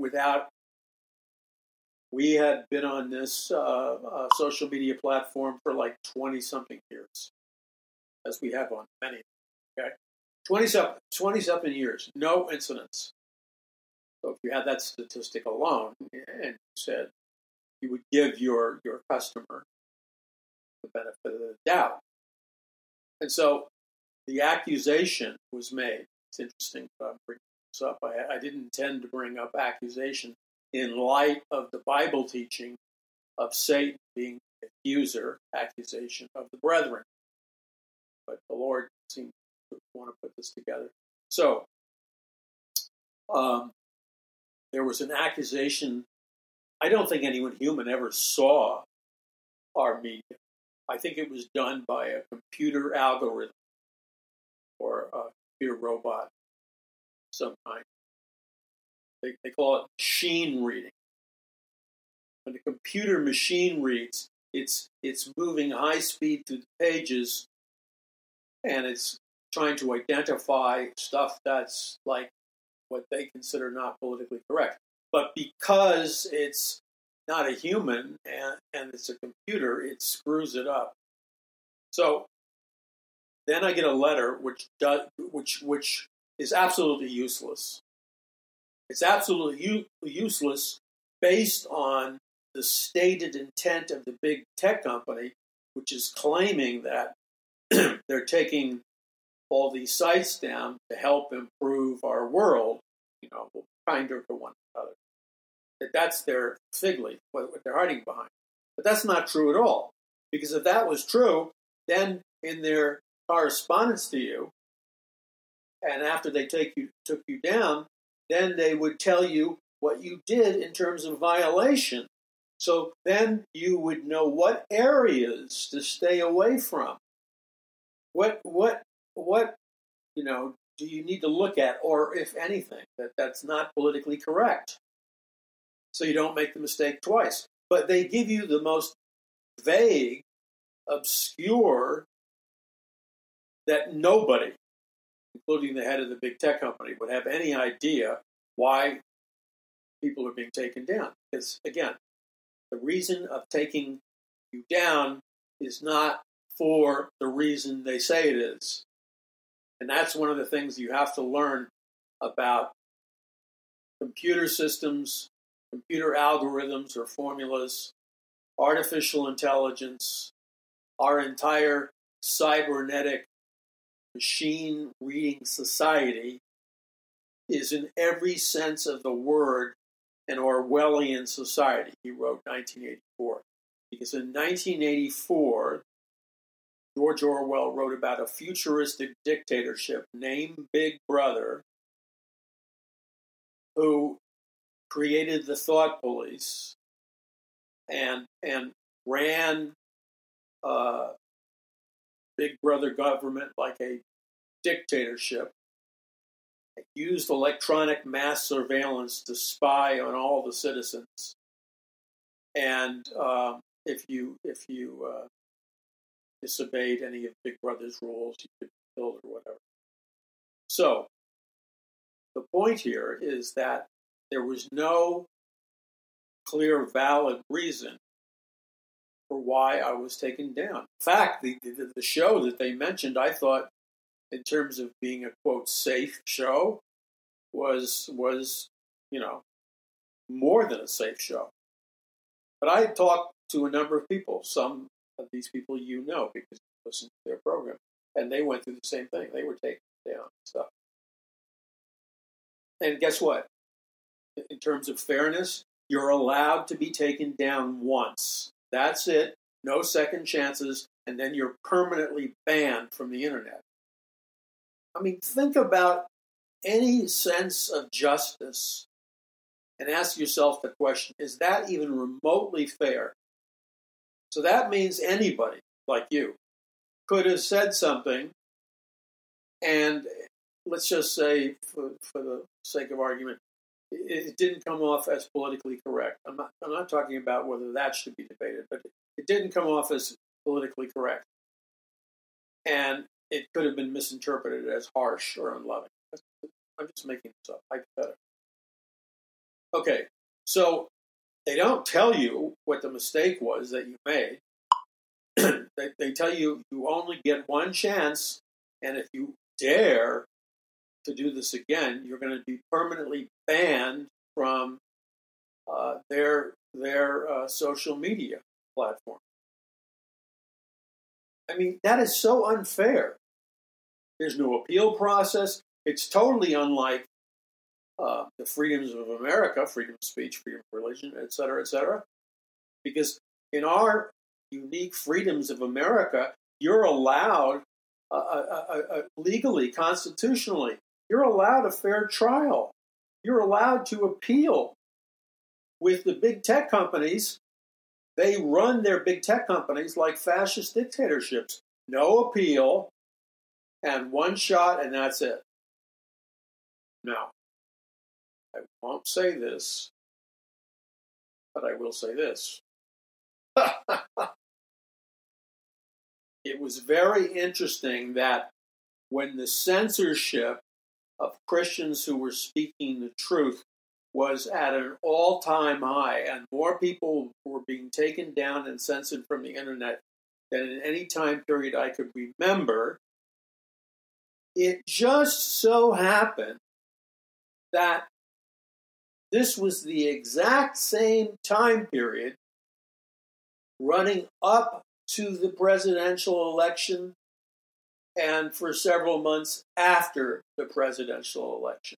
we had been on this social media platform for like 20-something years, as we have on many, okay? 20-something years, no incidents. So if you had that statistic alone, and you said you would give your customer the benefit of the doubt. And so the accusation was made. It's interesting that I'm bringing this up. I didn't intend to bring up accusation in light of the Bible teaching of Satan being the accusation of the brethren. But the Lord seemed to want to put this together. So, there was an accusation. I don't think anyone human ever saw our meeting. I think it was done by a computer algorithm or a computer robot of some kind. They call it machine reading. When the computer machine reads, it's moving high speed through the pages, and it's trying to identify stuff that's like what they consider not politically correct. But because it's not a human and it's a computer, it screws it up. So then I get a letter which is absolutely useless. It's absolutely useless based on the stated intent of the big tech company, which is claiming that they're taking all these sites down to help improve our world, kinder to one another. That's their fig leaf, what they're hiding behind. But that's not true at all. Because if that was true, then in their correspondence to you, and after they took you down, then they would tell you what you did in terms of violation. So then you would know what areas to stay away from. What do you need to look at, or if anything, that's not politically correct, so you don't make the mistake twice. But they give you the most vague, obscure, that nobody, including the head of the big tech company, would have any idea why people are being taken down. Because, again, the reason of taking you down is not for the reason they say it is. And that's one of the things you have to learn about computer systems, computer algorithms or formulas, artificial intelligence, our entire cybernetic machine reading society is in every sense of the word an Orwellian society. He wrote 1984. Because in 1984, George Orwell wrote about a futuristic dictatorship named Big Brother who created the thought police and ran Big Brother government like a dictatorship, used electronic mass surveillance to spy on all the citizens, and if you disobeyed any of Big Brother's rules, you could be killed or whatever. So the point here is that there was no clear, valid reason for why I was taken down. In fact, the show that they mentioned, I thought, in terms of being a, quote, safe show, was more than a safe show. But I talked to a number of people. Some of these people because you listen to their program, and they went through the same thing. They were taken down and stuff. And guess what? In terms of fairness, you're allowed to be taken down once. That's it. No second chances, and then you're permanently banned from the internet. I mean, think about any sense of justice and ask yourself the question, is that even remotely fair? So that means anybody like you could have said something, and let's just say, for the sake of argument, it didn't come off as politically correct. I'm not talking about whether that should be debated, but it didn't come off as politically correct. And it could have been misinterpreted as harsh or unloving. I'm just making this up, hypothetical. Okay, so they don't tell you what the mistake was that you made. They tell you you only get one chance, and if you dare to do this again, you're going to be permanently banned from their social media platform. I mean, that is so unfair. There's no appeal process. It's totally unlike the freedoms of America, freedom of speech, freedom of religion, et cetera, because in our unique freedoms of America, you're allowed legally, constitutionally, you're allowed a fair trial. You're allowed to appeal. With the big tech companies, they run their big tech companies like fascist dictatorships. No appeal, and one shot, and that's it. Now, I won't say this, but I will say this. It was very interesting that when the censorship of Christians who were speaking the truth was at an all-time high, and more people were being taken down and censored from the internet than in any time period I could remember, it just so happened that this was the exact same time period running up to the presidential election and for several months after the presidential election.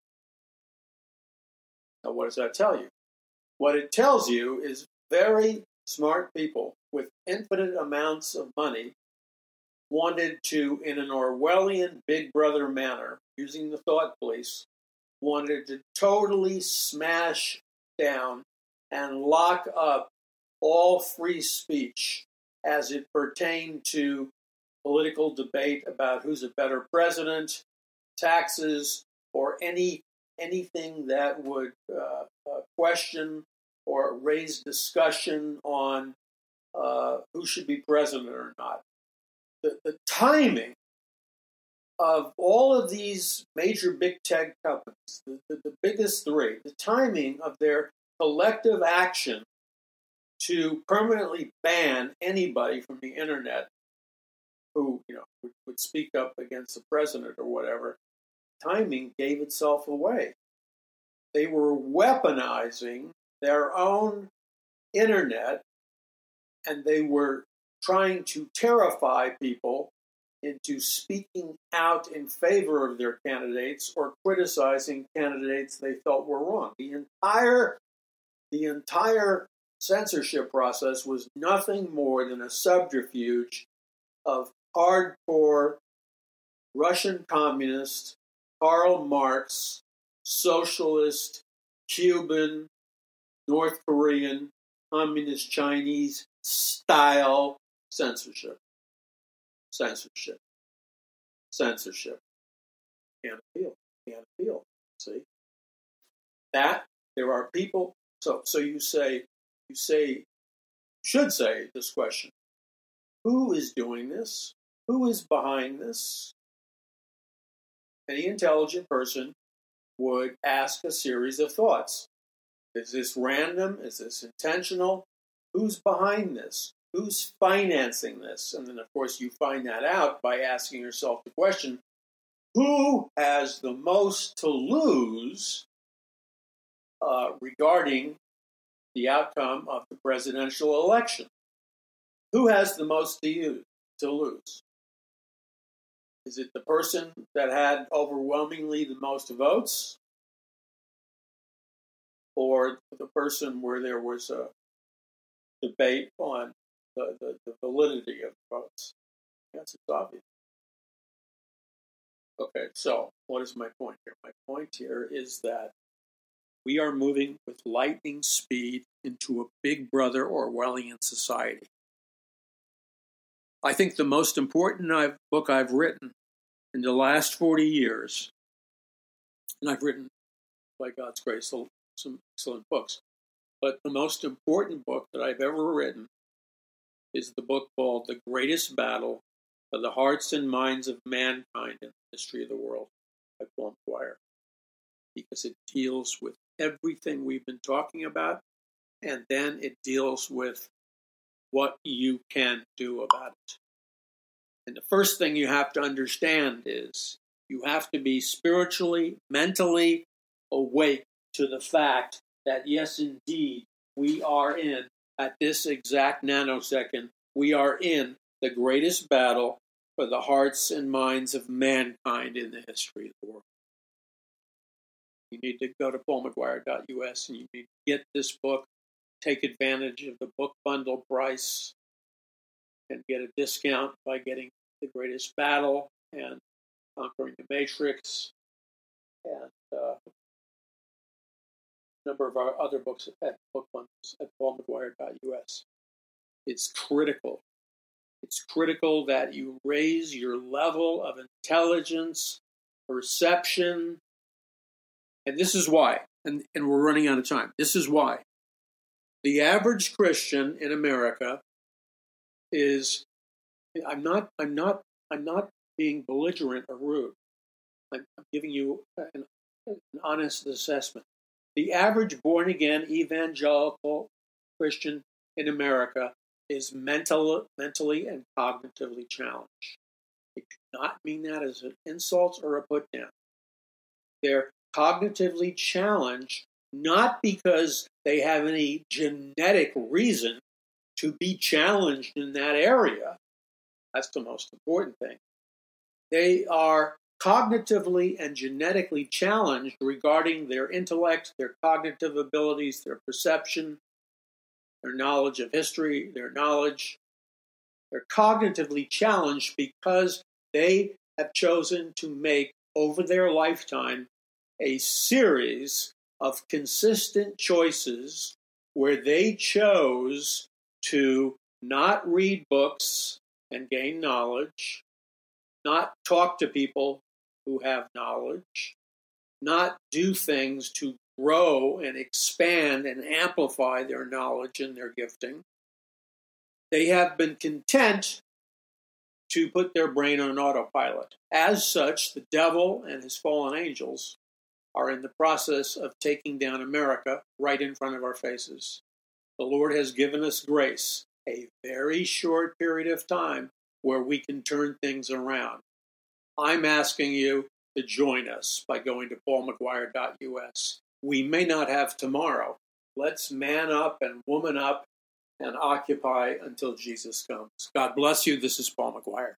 Now, what does that tell you? What it tells you is very smart people with infinite amounts of money wanted to, in an Orwellian Big Brother manner, using the thought police, wanted to totally smash down and lock up all free speech as it pertained to political debate about who's a better president, taxes, or anything that would question or raise discussion on who should be president or not. The timing of all of these major big tech companies, the biggest three, the timing of their collective action to permanently ban anybody from the internet who would speak up against the president or whatever, timing gave itself away. They were weaponizing their own internet, and they were trying to terrify people into speaking out in favor of their candidates or criticizing candidates they felt were wrong. The entire censorship process was nothing more than a subterfuge of hardcore Russian communist, Karl Marx, socialist Cuban, North Korean, Communist Chinese style censorship. Censorship. Censorship. Can't appeal. Can't appeal. See? That there are people, so you should say this question. Who is doing this? Who is behind this? Any intelligent person would ask a series of thoughts. Is this random? Is this intentional? Who's behind this? Who's financing this? And then, of course, you find that out by asking yourself the question, who has the most to lose regarding the outcome of the presidential election? Who has the most to lose? Is it the person that had overwhelmingly the most votes? Or the person where there was a debate on the validity of votes? Yes, it's obvious. Okay, so what is my point here? My point here is that we are moving with lightning speed into a Big Brother Orwellian society. I think the most important book I've written in the last 40 years, and I've written, by God's grace, some excellent books, but the most important book that I've ever written is the book called The Greatest Battle for the Hearts and Minds of Mankind in the History of the World by Paul McGuire, because it deals with everything we've been talking about, and then it deals with what you can do about it. And the first thing you have to understand is you have to be spiritually, mentally awake to the fact that, yes, indeed, we are in, at this exact nanosecond, we are in the greatest battle for the hearts and minds of mankind in the history of the world. You need to go to paulmcguire.us and you need to get this book, take advantage of the book bundle price, and get a discount by getting The Greatest Battle and Conquering the Matrix and a number of our other books at book bundles at paulmcguire.us. It's critical. It's critical that you raise your level of intelligence, perception, and this is why, and we're running out of time. This is why. The average Christian in America is, I'm not being belligerent or rude. I'm giving you an honest assessment. The average born-again evangelical Christian in America is mentally and cognitively challenged. I do not mean that as an insult or a put-down. They're cognitively challenged not because they have any genetic reason to be challenged in that area. That's the most important thing. They are cognitively and genetically challenged regarding their intellect, their cognitive abilities, their perception, their knowledge of history, their knowledge. They're cognitively challenged because they have chosen to make, over their lifetime, a series of consistent choices where they chose to not read books and gain knowledge, not talk to people who have knowledge, not do things to grow and expand and amplify their knowledge and their gifting. They have been content to put their brain on autopilot. As such, the devil and his fallen angels are in the process of taking down America right in front of our faces. The Lord has given us grace, a very short period of time where we can turn things around. I'm asking you to join us by going to paulmcguire.us. We may not have tomorrow. Let's man up and woman up and occupy until Jesus comes. God bless you. This is Paul McGuire.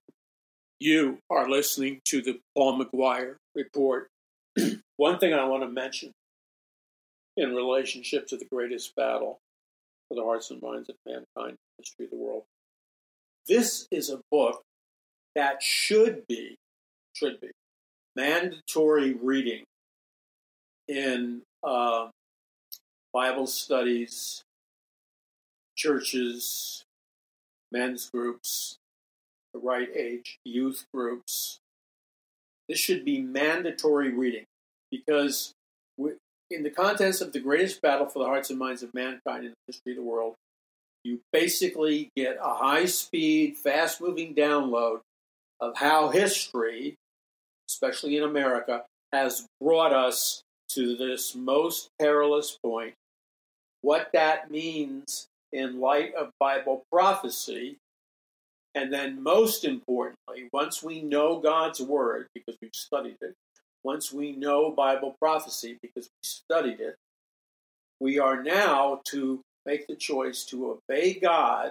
You are listening to the Paul McGuire Report. One thing I want to mention in relationship to the greatest battle for the hearts and minds of mankind in the history of the world. This is a book that should be mandatory reading in uh, Bible studies, churches, men's groups, the right age, youth groups. This should be mandatory reading because in the context of the greatest battle for the hearts and minds of mankind in the history of the world, you basically get a high-speed, fast-moving download of how history, especially in America, has brought us to this most perilous point. What that means in light of Bible prophecy, and then most importantly, once we know God's Word, because we've studied it, once we know Bible prophecy, because we studied it, we are now to make the choice to obey God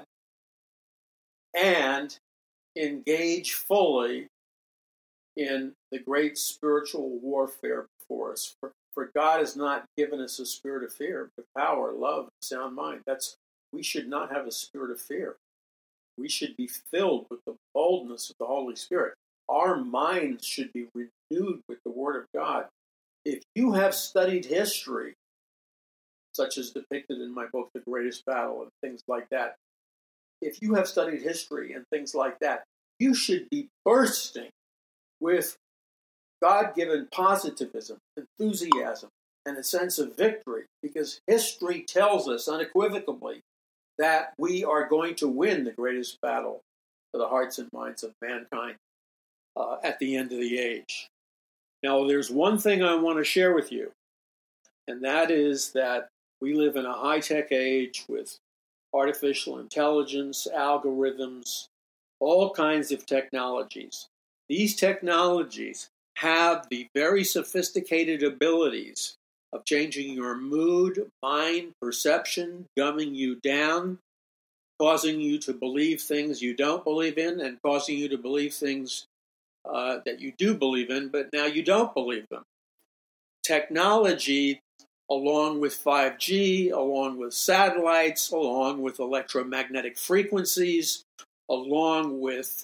and engage fully in the great spiritual warfare before us. For God has not given us a spirit of fear, but power, love, and sound mind. We should not have a spirit of fear. We should be filled with the boldness of the Holy Spirit. Our minds should be renewed with the Word of God. If you have studied history, such as depicted in my book, The Greatest Battle, and things like that, if you have studied history and things like that, you should be bursting with God-given positivism, enthusiasm, and a sense of victory, because history tells us unequivocally that we are going to win the greatest battle for the hearts and minds of mankind at the end of the age. Now, there's one thing I want to share with you, and that is that we live in a high-tech age with artificial intelligence, algorithms, all kinds of technologies. These technologies have the very sophisticated abilities of changing your mood, mind, perception, dumbing you down, causing you to believe things you don't believe in, and causing you to believe things that you do believe in, but now you don't believe them. Technology, along with 5G, along with satellites, along with electromagnetic frequencies, along with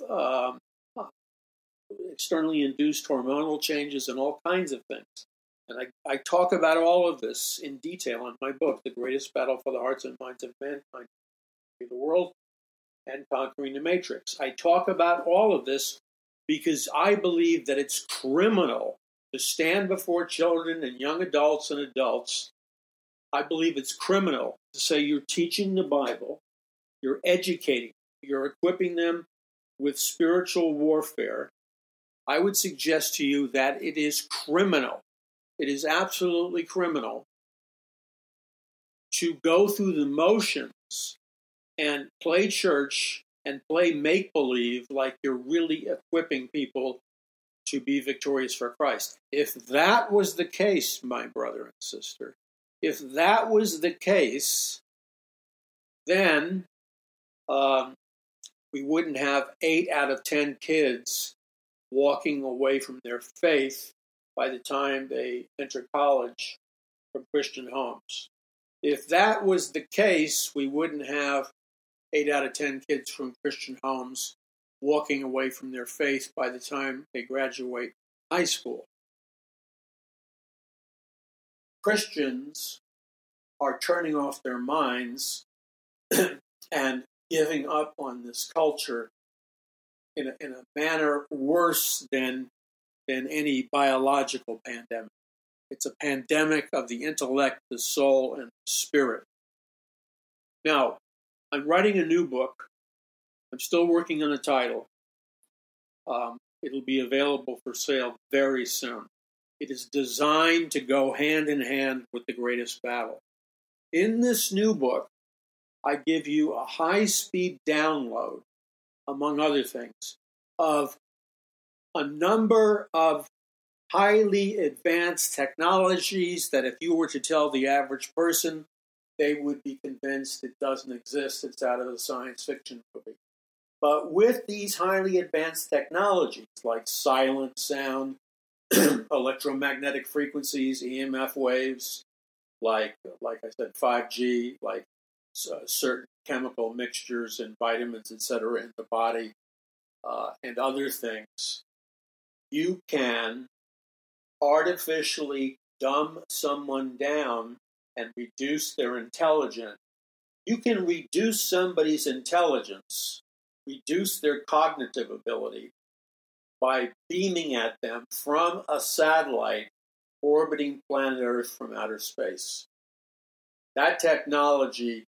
externally induced hormonal changes and all kinds of things. And I talk about all of this in detail in my book, The Greatest Battle for the Hearts and Minds of Mankind, the World and Conquering the Matrix. I talk about all of this because I believe that it's criminal to stand before children and young adults and adults. I believe it's criminal to say you're teaching the Bible, you're educating, you're equipping them with spiritual warfare. I would suggest to you that it is criminal. It is absolutely criminal to go through the motions and play church and play make-believe like you're really equipping people to be victorious for Christ. If that was the case, my brother and sister, if that was the case, then we wouldn't have 8 out of 10 kids walking away from their faith by the time they enter college from Christian homes. If that was the case, we wouldn't have 8 out of 10 kids from Christian homes walking away from their faith by the time they graduate high school. Christians are turning off their minds and giving up on this culture in a manner worse than any biological pandemic. It's a pandemic of the intellect, the soul, and the spirit. Now, I'm writing a new book. I'm still working on a title. It'll be available for sale very soon. It is designed to go hand in hand with The Greatest Battle. In this new book, I give you a high-speed download, among other things, of a number of highly advanced technologies that if you were to tell the average person, they would be convinced it doesn't exist, it's out of a science fiction movie. But with these highly advanced technologies, like silent sound, electromagnetic frequencies, EMF waves, like I said, 5G, like certain chemical mixtures and vitamins, etc., in the body, and other things, you can artificially dumb someone down and reduce their intelligence. You can reduce somebody's intelligence, reduce their cognitive ability by beaming at them from a satellite orbiting planet Earth from outer space. That technology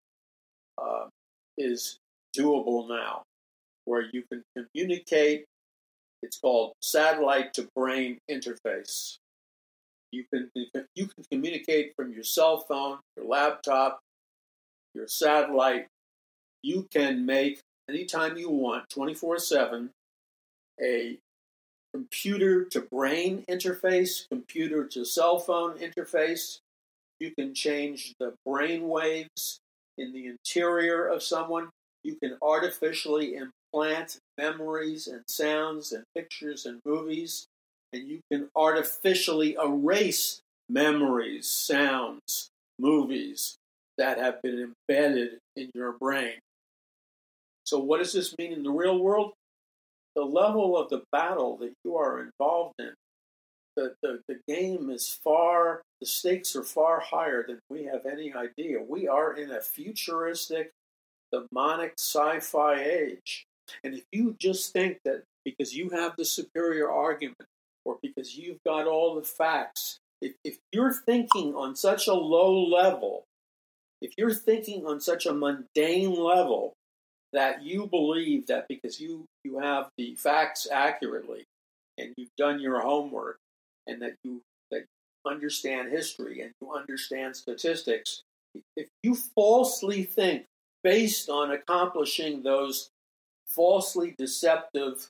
is doable now, where you can communicate. It's called satellite-to-brain interface. You can communicate from your cell phone, your laptop, your satellite. You can make, anytime you want, 24/7, a computer-to-brain interface, computer-to-cell phone interface. You can change the brain waves in the interior of someone. You can artificially implant memories and sounds and pictures and movies. And you can artificially erase memories, sounds, movies that have been embedded in your brain. So what does this mean in the real world? The level of the battle that you are involved in, the game is the stakes are far higher than we have any idea. We are in a futuristic, demonic sci-fi age. And if you just think that because you have the superior argument, or because you've got all the facts, if you're thinking on such a low level, if you're thinking on such a mundane level, that you believe that because you have the facts accurately and you've done your homework and that you understand history and you understand statistics, if you falsely think based on accomplishing those falsely deceptive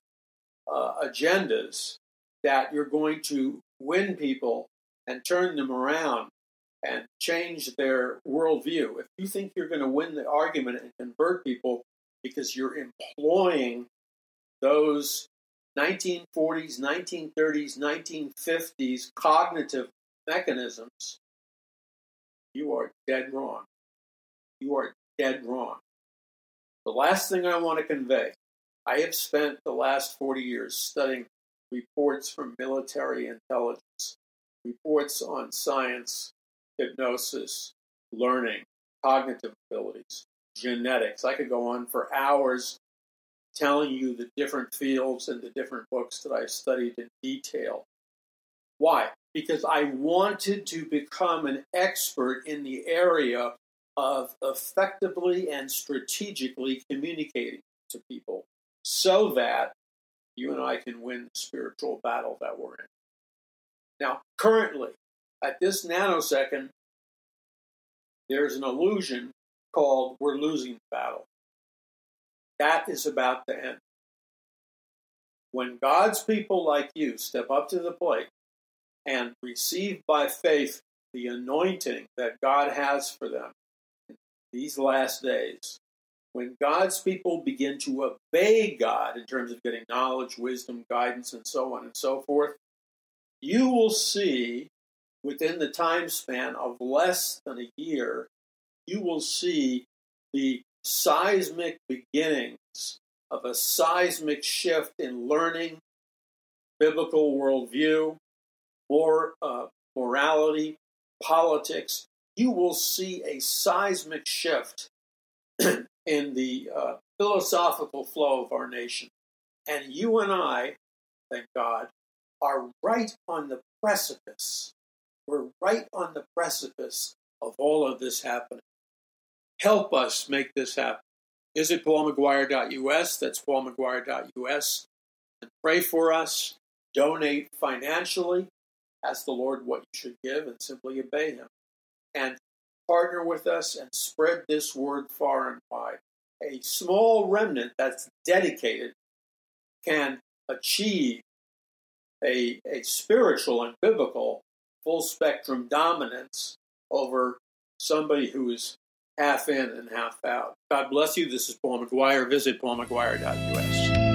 agendas that you're going to win people and turn them around and change their worldview, if you think you're going to win the argument and convert people because you're employing those 1940s, 1930s, 1950s cognitive mechanisms, you are dead wrong. You are dead wrong. The last thing I want to convey, I have spent the last 40 years studying reports from military intelligence, reports on science, hypnosis, learning, cognitive abilities, genetics. I could go on for hours telling you the different fields and the different books that I studied in detail. Why? Because I wanted to become an expert in the area of effectively and strategically communicating to people so that you and I can win the spiritual battle that we're in. Now, currently, at this nanosecond, there's an illusion called we're losing the battle. That is about to end. When God's people like you step up to the plate and receive by faith the anointing that God has for them in these last days, when God's people begin to obey God in terms of getting knowledge, wisdom, guidance, and so on and so forth, you will see within the time span of less than a year, you will see the seismic beginnings of a seismic shift in learning, biblical worldview, morality, politics. You will see a seismic shift in the philosophical flow of our nation. And you and I, thank God, are right on the precipice. We're right on the precipice of all of this happening. Help us make this happen. Visit paulmcguire.us, that's paulmcguire.us, and pray for us. Donate financially. Ask the Lord what you should give and simply obey Him. And partner with us and spread this word far and wide. A small remnant that's dedicated can achieve a spiritual and biblical full-spectrum dominance over somebody who is half in and half out. God bless you. This is Paul McGuire. Visit paulmcguire.us.